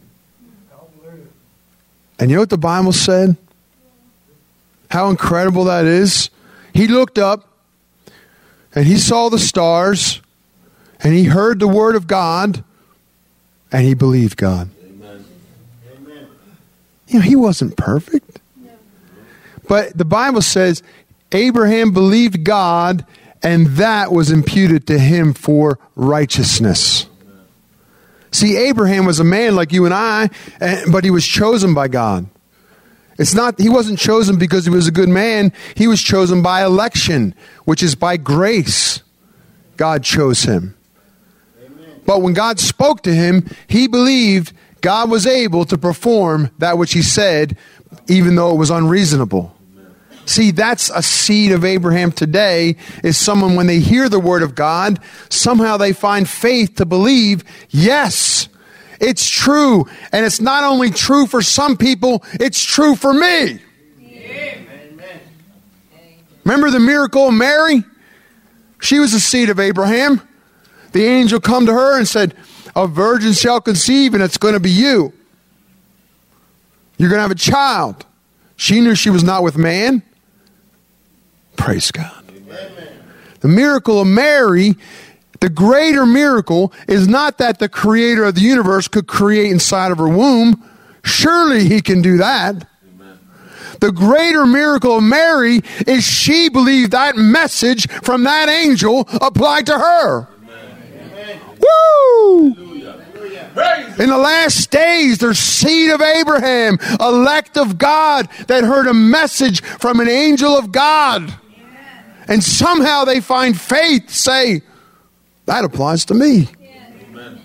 [SPEAKER 1] And you know what the Bible said? How incredible that is. He looked up, and he saw the stars, and he heard the word of God, and he believed God. Amen. You know, he wasn't perfect. No. But the Bible says Abraham believed God, and that was imputed to him for righteousness. See, Abraham was a man like you and I, but he was chosen by God. It's not, he wasn't chosen because he was a good man. He was chosen by election, which is by grace. God chose him. Amen. But when God spoke to him, he believed God was able to perform that which he said, even though it was unreasonable. Amen. See, that's a seed of Abraham today, is someone, when they hear the word of God, somehow they find faith to believe, yes, it's true. And it's not only true for some people, it's true for me. Amen. Remember the miracle of Mary? She was a seed of Abraham. The angel come to her and said, a virgin shall conceive, and it's going to be you. You're going to have a child. She knew she was not with man. Praise God. Amen. The miracle of Mary, the greater miracle, is not that the creator of the universe could create inside of her womb. Surely he can do that. Amen. The greater miracle of Mary is she believed that message from that angel applied to her. Amen. Woo! Hallelujah. In the last days, there's seed of Abraham, elect of God, that heard a message from an angel of God. Amen. And somehow they find faith, say, that applies to me. Amen.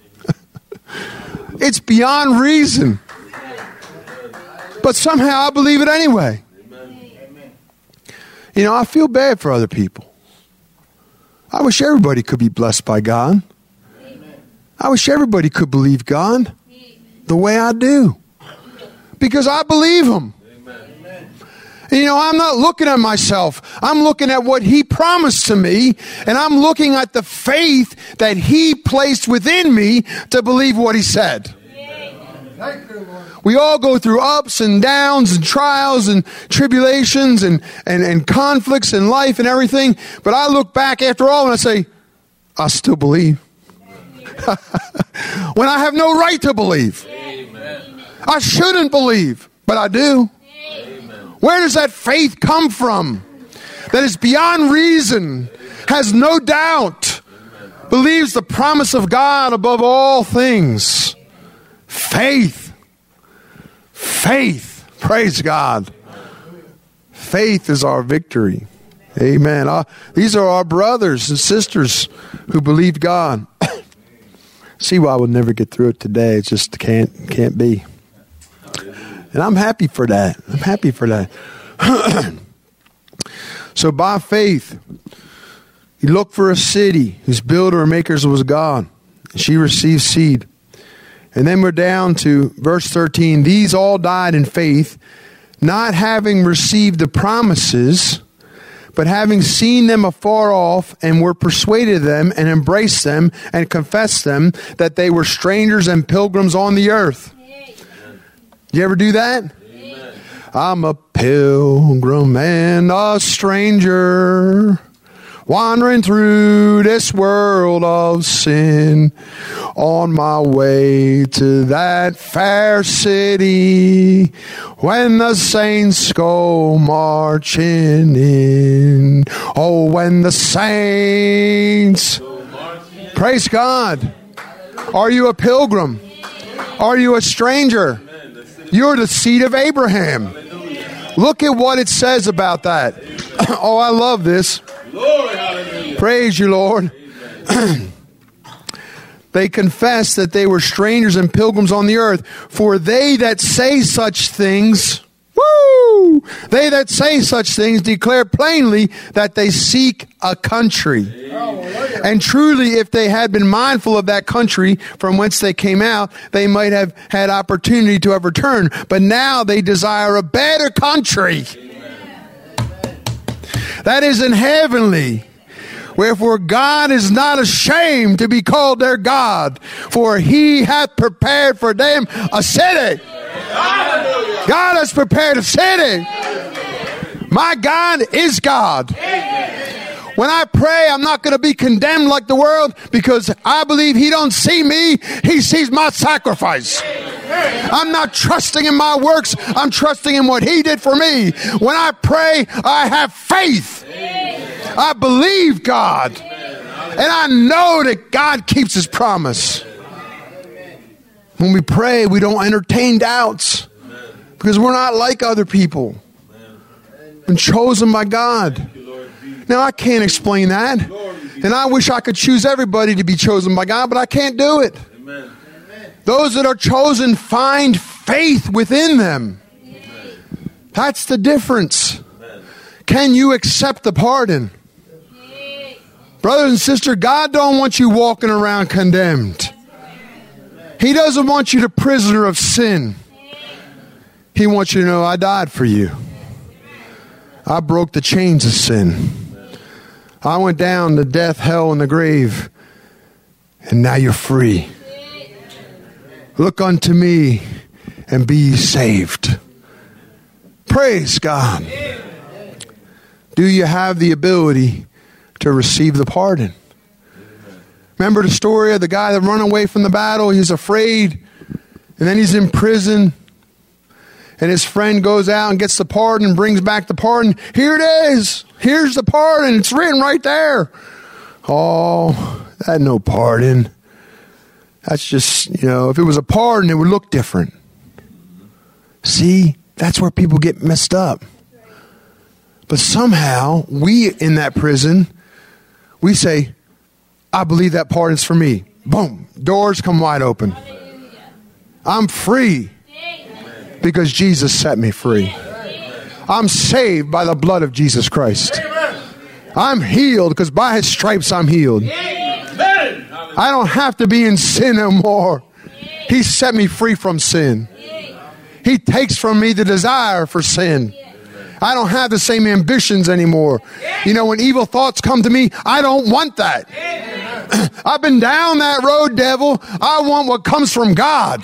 [SPEAKER 1] It's beyond reason. But somehow I believe it anyway. Amen. You know, I feel bad for other people. I wish everybody could be blessed by God. Amen. I wish everybody could believe God the way I do. Because I believe Him. You know, I'm not looking at myself. I'm looking at what He promised to me, and I'm looking at the faith that He placed within me to believe what He said. We all go through ups and downs and trials and tribulations and, and, and conflicts in life and everything, but I look back after all and I say, I still believe. When I have no right to believe. I shouldn't believe, but I do. Where does that faith come from? That is beyond reason, has no doubt, believes the promise of God above all things. Faith. Faith. Praise God. Faith is our victory. Amen. Uh, these are our brothers and sisters who believed God. See why we'll never get through it today. It just can't, can't be. And I'm happy for that. I'm happy for that. So by faith, you look for a city whose builder or makers was God. She received seed. And then we're down to verse thirteen. These all died in faith, not having received the promises, but having seen them afar off, and were persuaded of them, and embraced them, and confessed them, that they were strangers and pilgrims on the earth. You ever do that? Amen. I'm a pilgrim and a stranger, wandering through this world of sin, on my way to that fair city, when the saints go marching in. Oh, when the saints, praise God. Are you a pilgrim? Are you a stranger? You're the seed of Abraham. Hallelujah. Look at what it says about that. Oh, I love this. Glory, praise you, Lord. They confessed that they were strangers and pilgrims on the earth. For they that say such things, woo! They that say such things declare plainly that they seek a country. And truly, if they had been mindful of that country from whence they came out, they might have had opportunity to have returned. But now they desire a better country. Amen. That is in heavenly. Wherefore God is not ashamed to be called their God, for He hath prepared for them a city. Hallelujah. God has prepared a city. My God is God. When I pray, I'm not going to be condemned like the world, because I believe He don't see me. He sees my sacrifice. I'm not trusting in my works. I'm trusting in what he did for me. When I pray, I have faith. I believe God. And I know that God keeps his promise. When we pray, we don't entertain doubts. Because we're not like other people. We're chosen by God. Now, I can't explain that. And I wish I could choose everybody to be chosen by God, but I can't do it. Amen. Those that are chosen find faith within them. Amen. That's the difference. Amen. Can you accept the pardon? Amen. Brothers and sisters, God don't want you walking around condemned. He doesn't want you the prisoner of sin. He wants you to know, I died for you. I broke the chains of sin. I went down to death, hell, and the grave, and now you're free. Look unto me and be ye saved. Praise God. Do you have the ability to receive the pardon? Remember the story of the guy that ran away from the battle? He's afraid, and then he's in prison. And his friend goes out and gets the pardon and brings back the pardon. Here it is. Here's the pardon. It's written right there. Oh, that no pardon. That's just, you know, if it was a pardon, it would look different. See, that's where people get messed up. But somehow, we in that prison, we say, I believe that pardon's for me. Boom. Doors come wide open. I'm free. Because Jesus set me free. I'm saved by the blood of Jesus Christ. I'm healed because by his stripes I'm healed. I don't have to be in sin no more. He set me free from sin. He takes from me the desire for sin. I don't have the same ambitions anymore. You know, when evil thoughts come to me, I don't want that. I've been down that road, devil. I want what comes from God.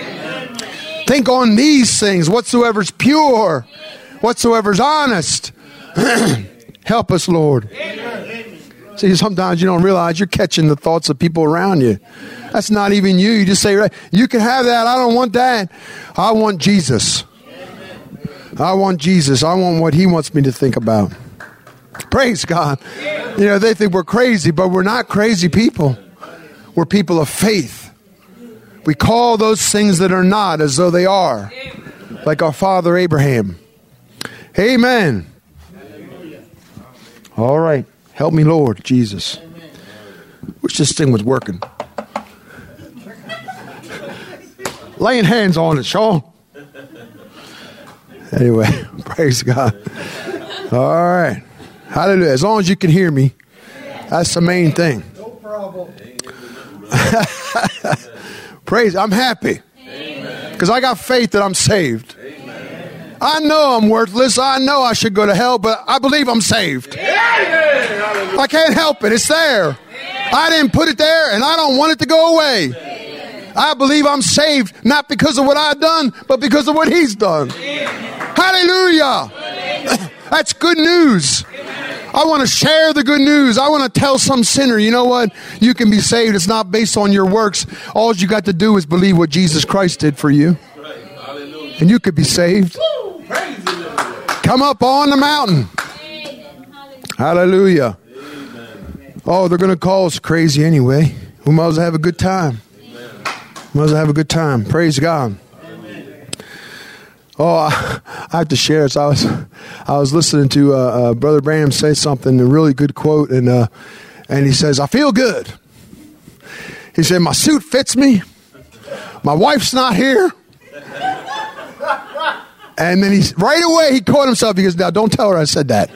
[SPEAKER 1] Think on these things, whatsoever's pure, whatsoever's honest. Help us, Lord. See, sometimes you don't realize you're catching the thoughts of people around you. That's not even you. You just say, right, you can have that. I don't want that. I want Jesus. I want Jesus. I want what he wants me to think about. Praise God. You know, they think we're crazy, but we're not crazy people. We're people of faith. We call those things that are not as though they are, like our father Abraham. Amen. All right. Help me, Lord Jesus. Wish this thing was working. Laying hands on it, Sean. Anyway, praise God. All right. Hallelujah. As long as you can hear me, that's the main thing. No problem. Praise, I'm happy. Because I got faith that I'm saved. Amen. I know I'm worthless. I know I should go to hell, but I believe I'm saved. Amen. I can't help it. It's there. Amen. I didn't put it there, and I don't want it to go away. Amen. I believe I'm saved, not because of what I've done, but because of what he's done. Amen. Hallelujah. Amen. That's good news. I want to share the good news. I want to tell some sinner, you know what? You can be saved. It's not based on your works. All you got to do is believe what Jesus Christ did for you. And you could be saved. Come up on the mountain. Hallelujah. Oh, they're going to call us crazy anyway. We might as well have a good time. Might as well have a good time. Praise God. Oh, I, I have to share this. I was, I was listening to uh, uh, Brother Branham say something, a really good quote, and uh, and he says, "I feel good." He said, "My suit fits me. My wife's not here." And then he's right away he caught himself. He goes, "Now don't tell her I said that."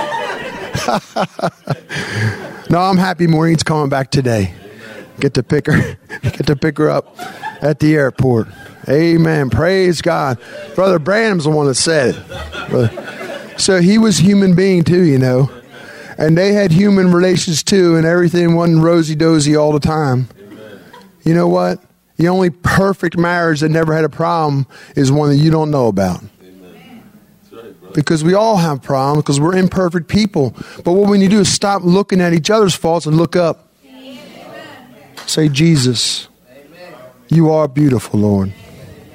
[SPEAKER 1] No, I'm happy Maureen's coming back today. Get to pick her, get to pick her up at the airport. Amen. Praise God. Brother Branham's the one that said it. So he was a human being too, you know. And they had human relations too, and everything wasn't rosy-dozy all the time. You know what? The only perfect marriage that never had a problem is one that you don't know about. Because we all have problems, because we're imperfect people. But what we need to do is stop looking at each other's faults and look up. Say, Jesus, you are beautiful, Lord.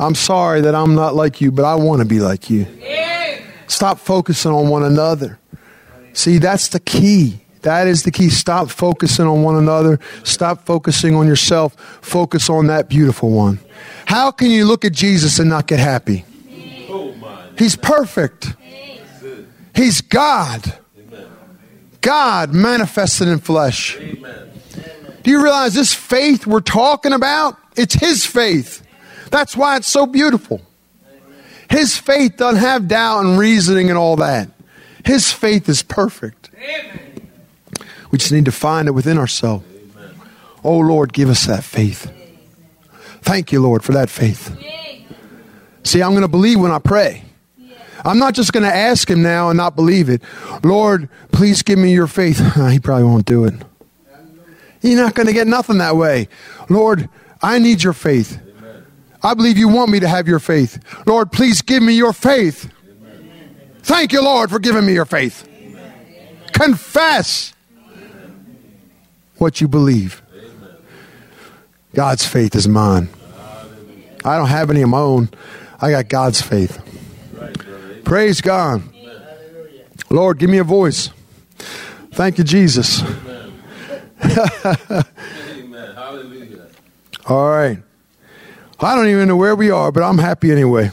[SPEAKER 1] I'm sorry that I'm not like you, but I want to be like you. Stop focusing on one another. See, that's the key. That is the key. Stop focusing on one another. Stop focusing on yourself. Focus on that beautiful one. How can you look at Jesus and not get happy? He's perfect. He's God. God manifested in flesh. Do you realize this faith we're talking about? It's His faith. That's why it's so beautiful. His faith doesn't have doubt and reasoning and all that. His faith is perfect. We just need to find it within ourselves. Oh, Lord, give us that faith. Thank you, Lord, for that faith. See, I'm going to believe when I pray. I'm not just going to ask Him now and not believe it. Lord, please give me your faith. He probably won't do it. You're not going to get nothing that way. Lord, I need your faith. I believe you want me to have your faith. Lord, please give me your faith. Thank you, Lord, for giving me your faith. Confess what you believe. God's faith is mine. I don't have any of my own. I got God's faith. Praise God. Lord, give me a voice. Thank you, Jesus. All right. I don't even know where we are, but I'm happy anyway.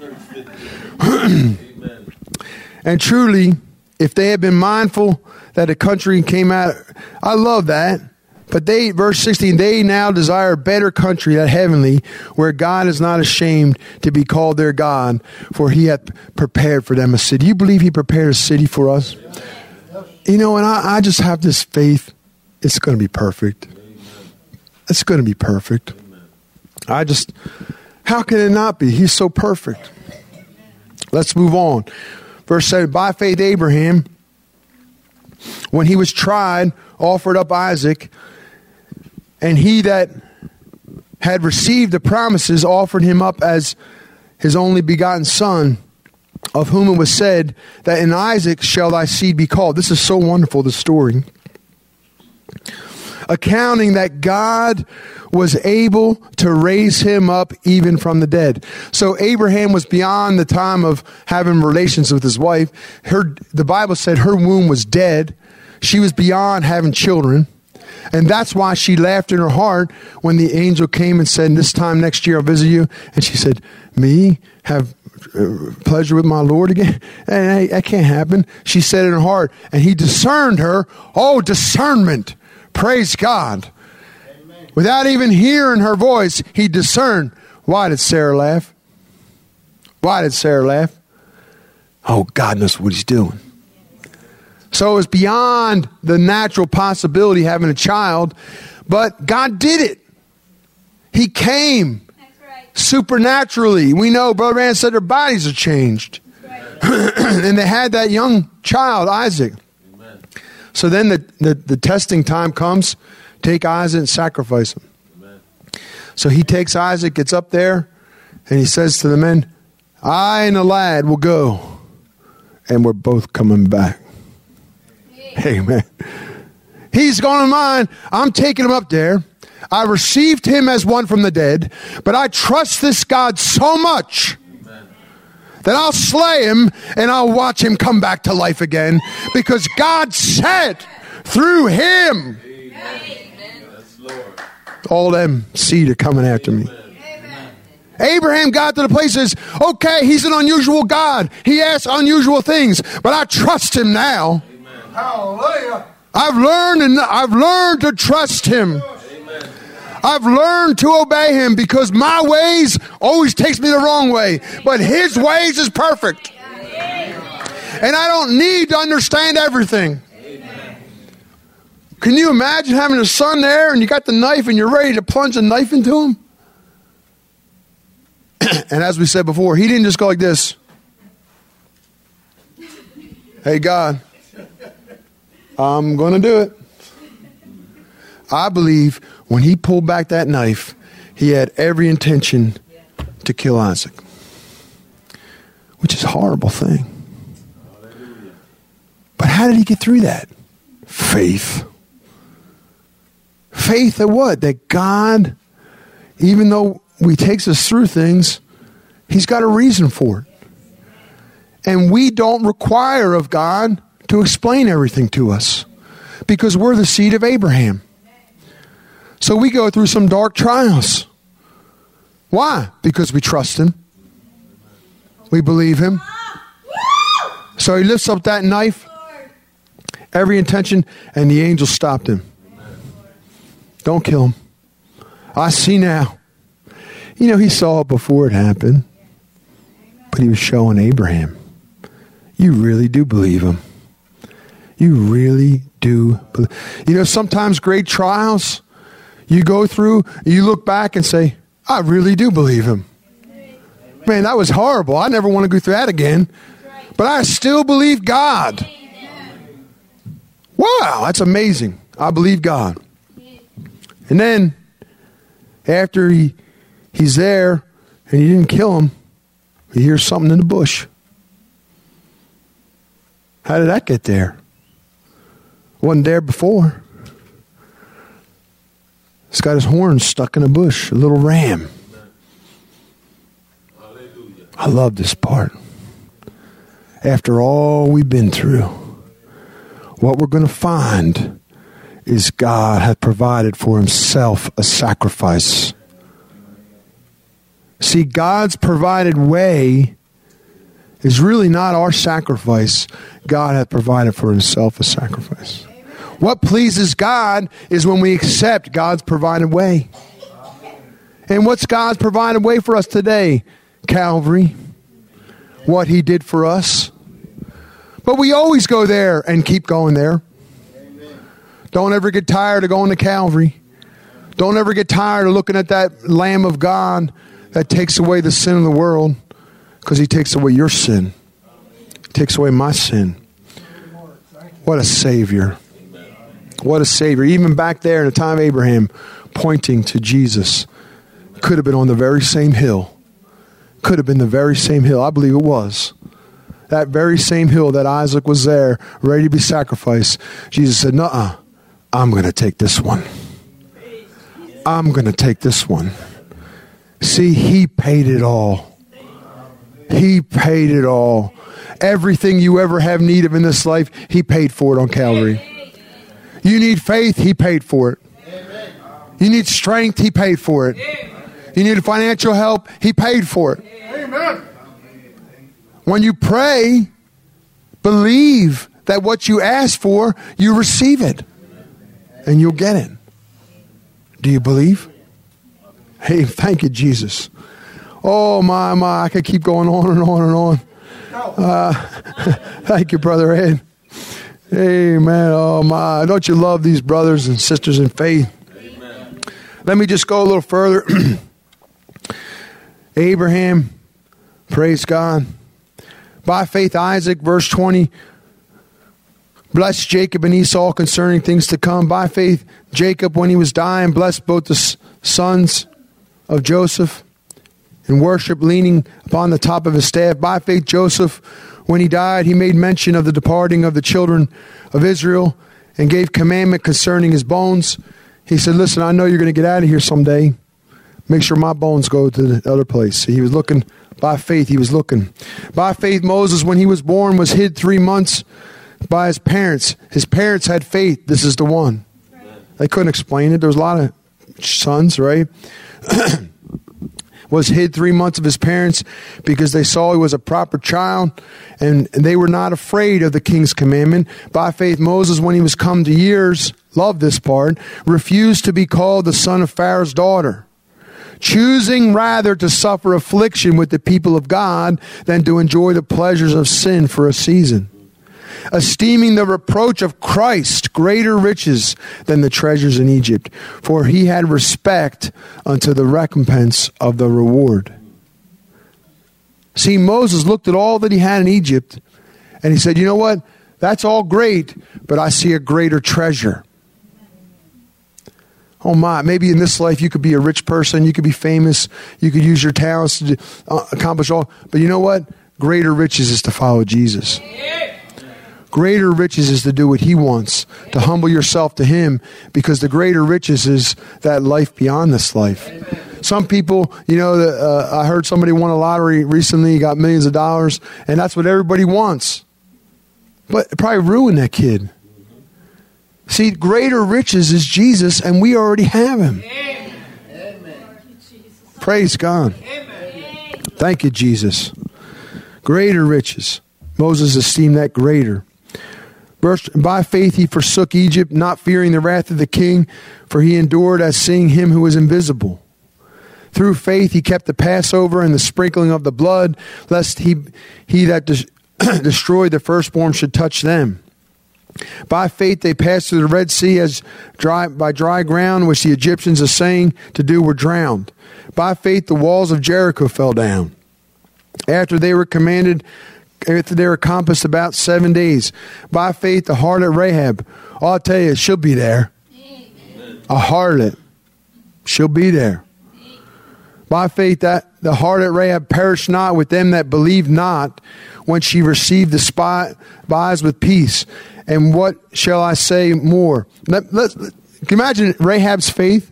[SPEAKER 1] And truly, if they had been mindful that the country came out, I love that. But they, verse sixteen, they now desire a better country, that heavenly, where God is not ashamed to be called their God, for He hath prepared for them a city. You believe He prepared a city for us? You know, and I, I just have this faith. It's going to be perfect. It's going to be perfect. I just, how can it not be? He's so perfect. Let's move on. Verse seven, by faith Abraham, when he was tried, offered up Isaac, and he that had received the promises offered him up as his only begotten son, of whom it was said that in Isaac shall thy seed be called. This is so wonderful, the story. Accounting that God was able to raise him up even from the dead. So Abraham was beyond the time of having relations with his wife. Her, the Bible said her womb was dead. She was beyond having children. And that's why she laughed in her heart when the angel came and said, this time next year I'll visit you. And she said, me have pleasure with my Lord again? And that can't happen. She said in her heart, and he discerned her. Oh, discernment. Praise God. Amen. Without even hearing her voice, he discerned. Why did Sarah laugh? Why did Sarah laugh? Oh, God knows what He's doing. So it was beyond the natural possibility of having a child, but God did it. He came. That's right. Supernaturally. We know Brother Rand said their bodies are changed. Right. And they had that young child, Isaac. Amen. So then the, the, the testing time comes. Take Isaac and sacrifice him. Amen. So he takes Isaac, gets up there, and he says to the men, I and the lad will go. And we're both coming back. Amen. He's going to mine. I'm taking him up there. I received him as one from the dead, but I trust this God so much Amen. That I'll slay him and I'll watch him come back to life again, because God said through him, Amen. All them seed are coming after me. Amen. Abraham got to the place says, okay, he's an unusual God. He asks unusual things, but I trust him now. Hallelujah. I've learned and I've learned to trust him. Amen. I've learned to obey him, because my ways always takes me the wrong way, but his ways is perfect. And I don't need to understand everything. Amen. Can you imagine having a son there and you got the knife and you're ready to plunge a knife into him? And as we said before, he didn't just go like this. Hey, God, I'm going to do it. I believe when he pulled back that knife, he had every intention to kill Isaac, which is a horrible thing. But how did he get through that? Faith. Faith that what? That God, even though he takes us through things, He's got a reason for it. And we don't require of God to explain everything to us because we're the seed of Abraham. So we go through some dark trials. Why? Because we trust Him. We believe Him. So He lifts up that knife, every intention, and the angel stopped him. Don't kill him. I see now. You know, he saw it before it happened. But he was showing Abraham, you really do believe Him. You really do believe. You know, sometimes great trials you go through, you look back and say, I really do believe Him. Man, that was horrible. I never want to go through that again. But I still believe God. Wow, that's amazing. I believe God. And then, after he he's there, and he didn't kill him, he hears something in the bush. How did that get there? Wasn't there before. He's got his horns stuck in a bush, a little ram. I love this part. After all we've been through, what we're going to find is God hath provided for Himself a sacrifice. See, God's provided way is really not our sacrifice. God hath provided for Himself a sacrifice. What pleases God is when we accept God's provided way. And what's God's provided way for us today? Calvary. What He did for us. But we always go there and keep going there. Don't ever get tired of going to Calvary. Don't ever get tired of looking at that Lamb of God that takes away the sin of the world, because He takes away your sin. He takes away my sin. What a Savior. What a Savior. Even back there in the time of Abraham, pointing to Jesus. Could have been on the very same hill. Could have been the very same hill. I believe it was. That very same hill that Isaac was there, ready to be sacrificed. Jesus said, nuh-uh, I'm going to take this one. I'm going to take this one. See, He paid it all. He paid it all. Everything you ever have need of in this life, He paid for it on Calvary. You need faith, He paid for it. You need strength, He paid for it. You need financial help, He paid for it. Amen. When you pray, believe that what you ask for, you receive it. And you'll get it. Do you believe? Hey, thank you, Jesus. Oh, my, my. I could keep going on and on and on. Uh, thank you, Brother Ed. Amen. Oh, my. Don't you love these brothers and sisters in faith? Amen. Let me just go a little further. Abraham, praise God. By faith, Isaac, verse twenty, blessed Jacob and Esau concerning things to come. By faith, Jacob, when he was dying, blessed both the sons of Joseph and worship, leaning upon the top of his staff. By faith, Joseph, when he died, he made mention of the departing of the children of Israel and gave commandment concerning his bones. He said, listen, I know you're going to get out of here someday. Make sure my bones go to the other place. So he was looking, by faith, he was looking. By faith, Moses, when he was born, was hid three months by his parents. His parents had faith. This is the one. They couldn't explain it. There was a lot of sons, right? Was hid three months of his parents because they saw he was a proper child, and they were not afraid of the king's commandment. By faith, Moses, when he was come to years, love this part, refused to be called the son of Pharaoh's daughter, choosing rather to suffer affliction with the people of God than to enjoy the pleasures of sin for a season, esteeming the reproach of Christ greater riches than the treasures in Egypt, for he had respect unto the recompense of the reward. See, Moses looked at all that he had in Egypt, and he said, you know what? That's all great, but I see a greater treasure. Oh my, maybe in this life you could be a rich person, you could be famous, you could use your talents to uh, accomplish all, but you know what? Greater riches is to follow Jesus. Greater riches is to do what He wants, to humble yourself to Him, because the greater riches is that life beyond this life. Some people, you know, uh, I heard somebody won a lottery recently, got millions of dollars, and that's what everybody wants. But it probably ruined that kid. See, greater riches is Jesus, and we already have him. Amen. Praise God. Amen. Thank you, Jesus. Greater riches. Moses esteemed that greater. Verse, by faith he forsook Egypt, not fearing the wrath of the king, for he endured as seeing him who was invisible. Through faith he kept the Passover and the sprinkling of the blood, lest he, he that des- destroyed the firstborn should touch them. By faith they passed through the Red Sea as dry, by dry ground, which the Egyptians, assaying to do, were drowned. By faith the walls of Jericho fell down, after they were commanded, after they were compassed about seven days. By faith the harlot Rahab, oh, I'll tell you, she'll be there. Amen. A harlot, she'll be there. By faith that the harlot Rahab perished not with them that believed not, when she received the spy, spies with peace. And what shall I say more? Let, let, can you imagine Rahab's faith?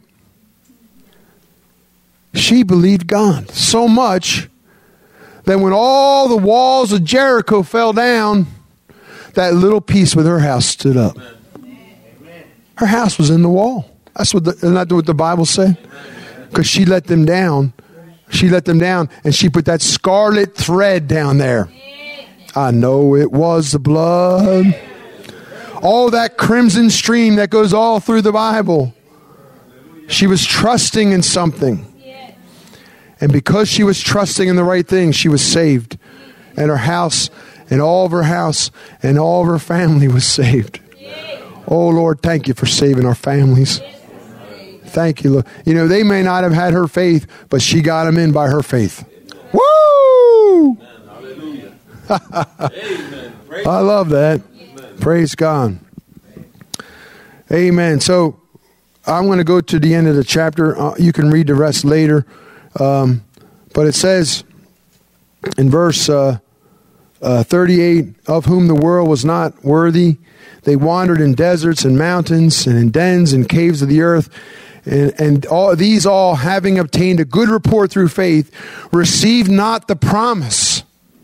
[SPEAKER 1] She believed God so much that when all the walls of Jericho fell down, that little piece with her house stood up. Amen. Her house was in the wall. That's what the, isn't that what the Bible said? Because she let them down. She let them down, and she put that scarlet thread down there. I know it was the blood. All that crimson stream that goes all through the Bible. She was trusting in something. And because she was trusting in the right thing, she was saved. And her house, and all of her house, and all of her family was saved. Oh, Lord, thank you for saving our families. Thank you, Lord. You know, they may not have had her faith, but she got them in by her faith. Woo! I love that. Praise God. Amen. So I'm going to go to the end of the chapter. Uh, you can read the rest later. Um, but it says in verse uh, uh, thirty-eight, of whom the world was not worthy, they wandered in deserts and mountains and in dens and caves of the earth. And, and all these all, having obtained a good report through faith, received not the promise.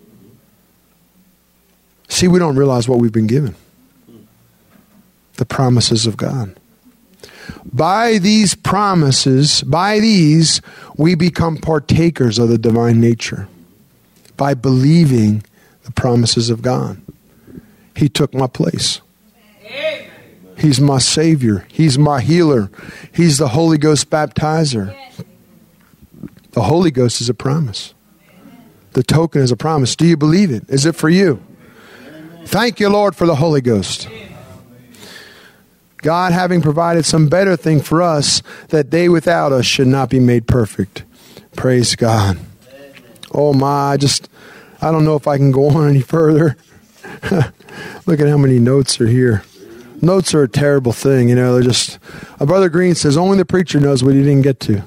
[SPEAKER 1] See, we don't realize what we've been given. The promises of God. By these promises, by these, we become partakers of the divine nature. By believing the promises of God. He took my place. He's my Savior. He's my healer. He's the Holy Ghost baptizer. The Holy Ghost is a promise. The token is a promise. Do you believe it? Is it for you? Thank you, Lord, for the Holy Ghost. God having provided some better thing for us, that they without us should not be made perfect. Praise God. Oh my, I just, I don't know if I can go on any further. Look at how many notes are here. Notes are a terrible thing, you know, they're just, uh, Brother Green says, only the preacher knows what he didn't get to.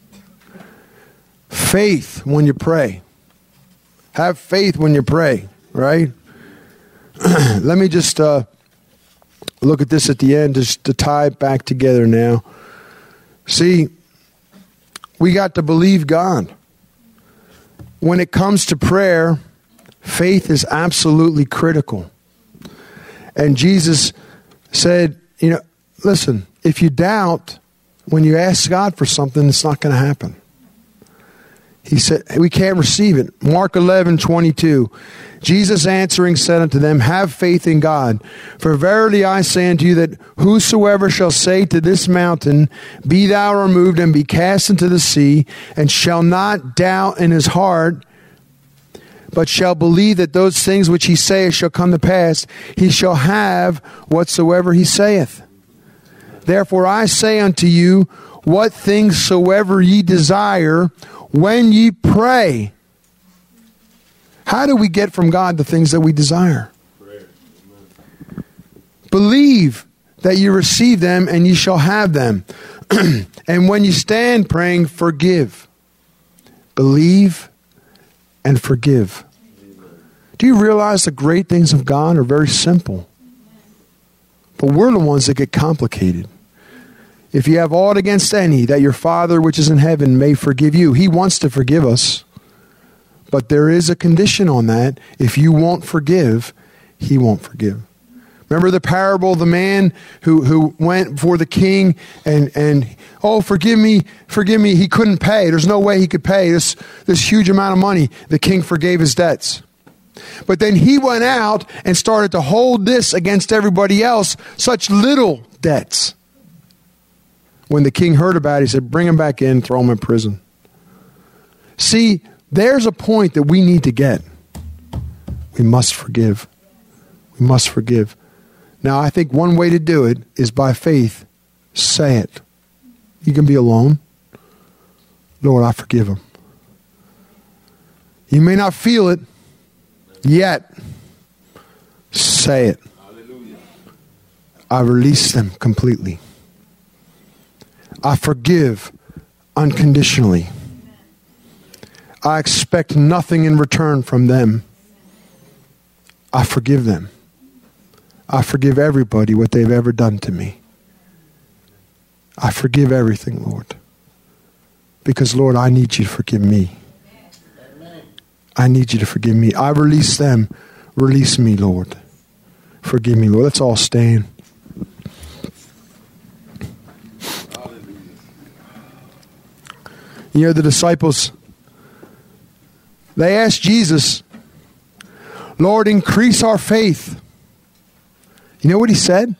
[SPEAKER 1] Faith when you pray. Have faith when you pray, right? Let me just uh, look at this at the end, just to tie it back together now. See, we got to believe God. When it comes to prayer, faith is absolutely critical. And Jesus said, you know, listen, if you doubt, when you ask God for something, it's not going to happen. He said, we can't receive it. Mark eleven twenty-two. Jesus answering said unto them, have faith in God. For verily I say unto you that whosoever shall say to this mountain, be thou removed and be cast into the sea, and shall not doubt in his heart, but shall believe that those things which he saith shall come to pass, he shall have whatsoever he saith. Therefore I say unto you, what things soever ye desire, when ye pray. How do we get from God the things that we desire? Believe that you receive them, and ye shall have them. And when you stand praying, forgive. Believe and forgive. Do you realize the great things of God are very simple? But we're the ones that get complicated. If you have aught against any, that your Father which is in heaven may forgive you. He wants to forgive us. But there is a condition on that. If you won't forgive, he won't forgive. Remember the parable of the man who, who went before the king and, and, oh, forgive me, forgive me. He couldn't pay. There's no way he could pay this, this huge amount of money. The king forgave his debts. But then he went out and started to hold this against everybody else, such little debts. When the king heard about it, he said, bring him back in, throw him in prison. See, there's a point that we need to get. We must forgive. We must forgive. Now, I think one way to do it is by faith. Say it. You can be alone. Lord, I forgive him. You may not feel it yet. Say it. Hallelujah. I release them completely. I forgive unconditionally. I expect nothing in return from them. I forgive them. I forgive everybody what they've ever done to me. I forgive everything, Lord. Because, Lord, I need you to forgive me. I need you to forgive me. I release them. Release me, Lord. Forgive me, Lord. Let's all stand. You know, the disciples, they asked Jesus, Lord, increase our faith. You know what he said?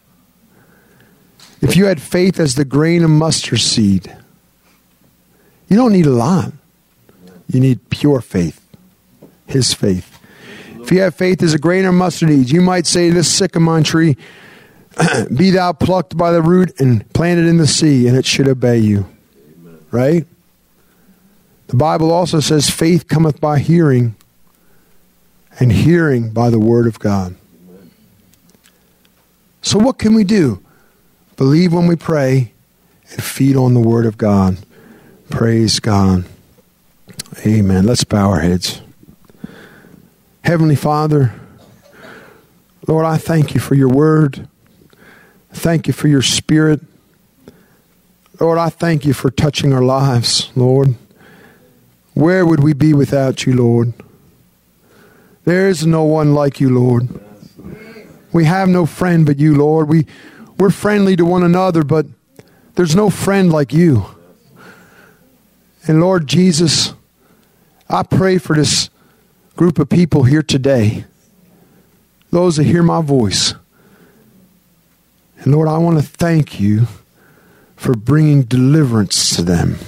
[SPEAKER 1] If you had faith as the grain of mustard seed, you don't need a lot. You need pure faith, his faith. If you have faith as a grain of mustard seed, you might say to this sycamore tree, be thou plucked by the root and planted in the sea, and it should obey you. Right? The Bible also says faith cometh by hearing, and hearing by the word of God. So what can we do? Believe when we pray and feed on the word of God. Praise God. Amen. Let's bow our heads. Heavenly Father, Lord, I thank you for your word. Thank you for your spirit. Lord, I thank you for touching our lives, Lord. Where would we be without you, Lord? There is no one like you, Lord. We have no friend but you, Lord. We, we're friendly to one another, but there's no friend like you. And Lord Jesus, I pray for this group of people here today, those that hear my voice. And Lord, I want to thank you for bringing deliverance to them,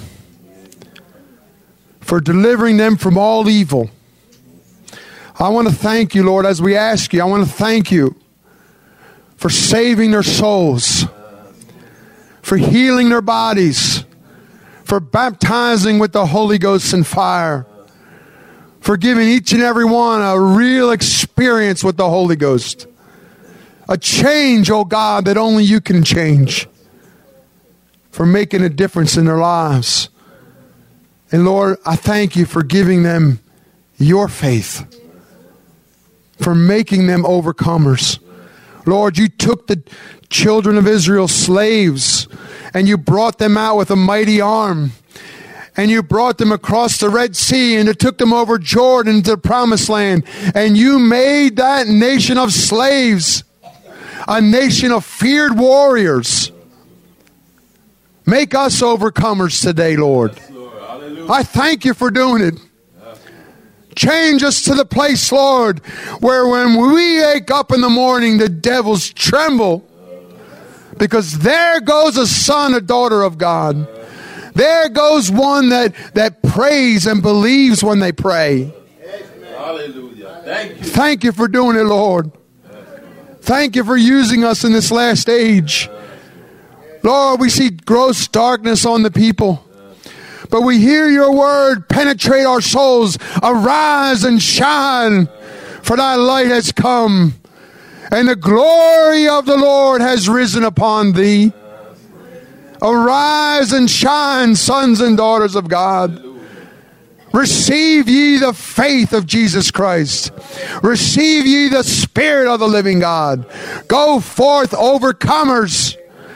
[SPEAKER 1] for delivering them from all evil. I want to thank you, Lord, as we ask you, I want to thank you for saving their souls, for healing their bodies, for baptizing with the Holy Ghost and fire, for giving each and every one a real experience with the Holy Ghost. A change, oh God, that only you can change, for making a difference in their lives. And Lord, I thank you for giving them your faith, for making them overcomers. Lord, you took the children of Israel, slaves, and you brought them out with a mighty arm. And you brought them across the Red Sea, and it took them over Jordan to the Promised Land. And you made that nation of slaves a nation of feared warriors. Make us overcomers today, Lord.
[SPEAKER 2] Yes, Lord.
[SPEAKER 1] I thank you for doing it. Change us to the place, Lord, where when we wake up in the morning, the devils tremble. Because there goes a son, a daughter of God. There goes one that, that prays and believes when they pray.
[SPEAKER 2] Hallelujah. Thank you.
[SPEAKER 1] Thank you for doing it, Lord. Thank you for using us in this last age. Lord, we see gross darkness on the people. But we hear your word penetrate our souls. Arise and shine, for thy light has come, and the glory of the Lord has risen upon thee. Arise and shine, sons and daughters of God. Receive ye the faith of Jesus Christ. Receive ye the Spirit of the living God. Go forth, overcomers.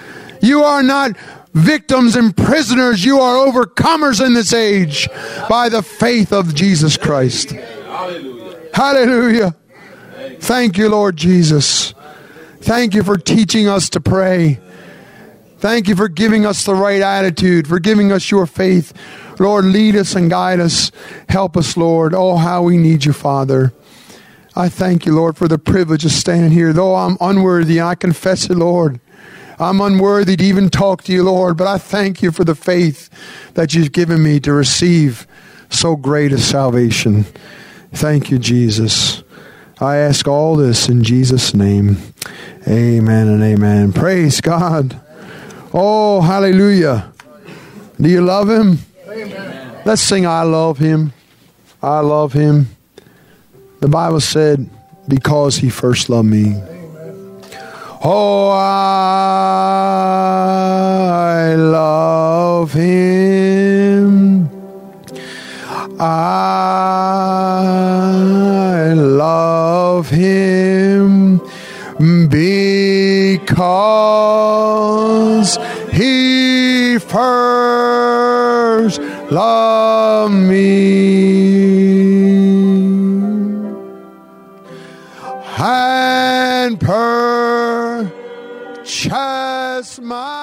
[SPEAKER 1] You are not victims and prisoners. You are overcomers in this age by the faith of Jesus Christ.
[SPEAKER 2] Hallelujah.
[SPEAKER 1] Hallelujah. Thank you, Lord Jesus. Thank you for teaching us to pray. Thank you for giving us the right attitude, for giving us your faith. Lord, lead us and guide us. Help us, Lord. Oh, how we need you, Father. I thank you, Lord, for the privilege of standing here. Though I'm unworthy, I confess it, Lord. I'm unworthy to even talk to you, Lord, but I thank you for the faith that you've given me to receive so great a salvation. Thank you, Jesus. I ask all this in Jesus' name. Amen and amen. Praise God. Oh, hallelujah. Do you love him? Amen. Let's sing I love him. I love him. The Bible said, because he first loved me. Amen. Oh, I love him. I love him because he first loved me and purchased my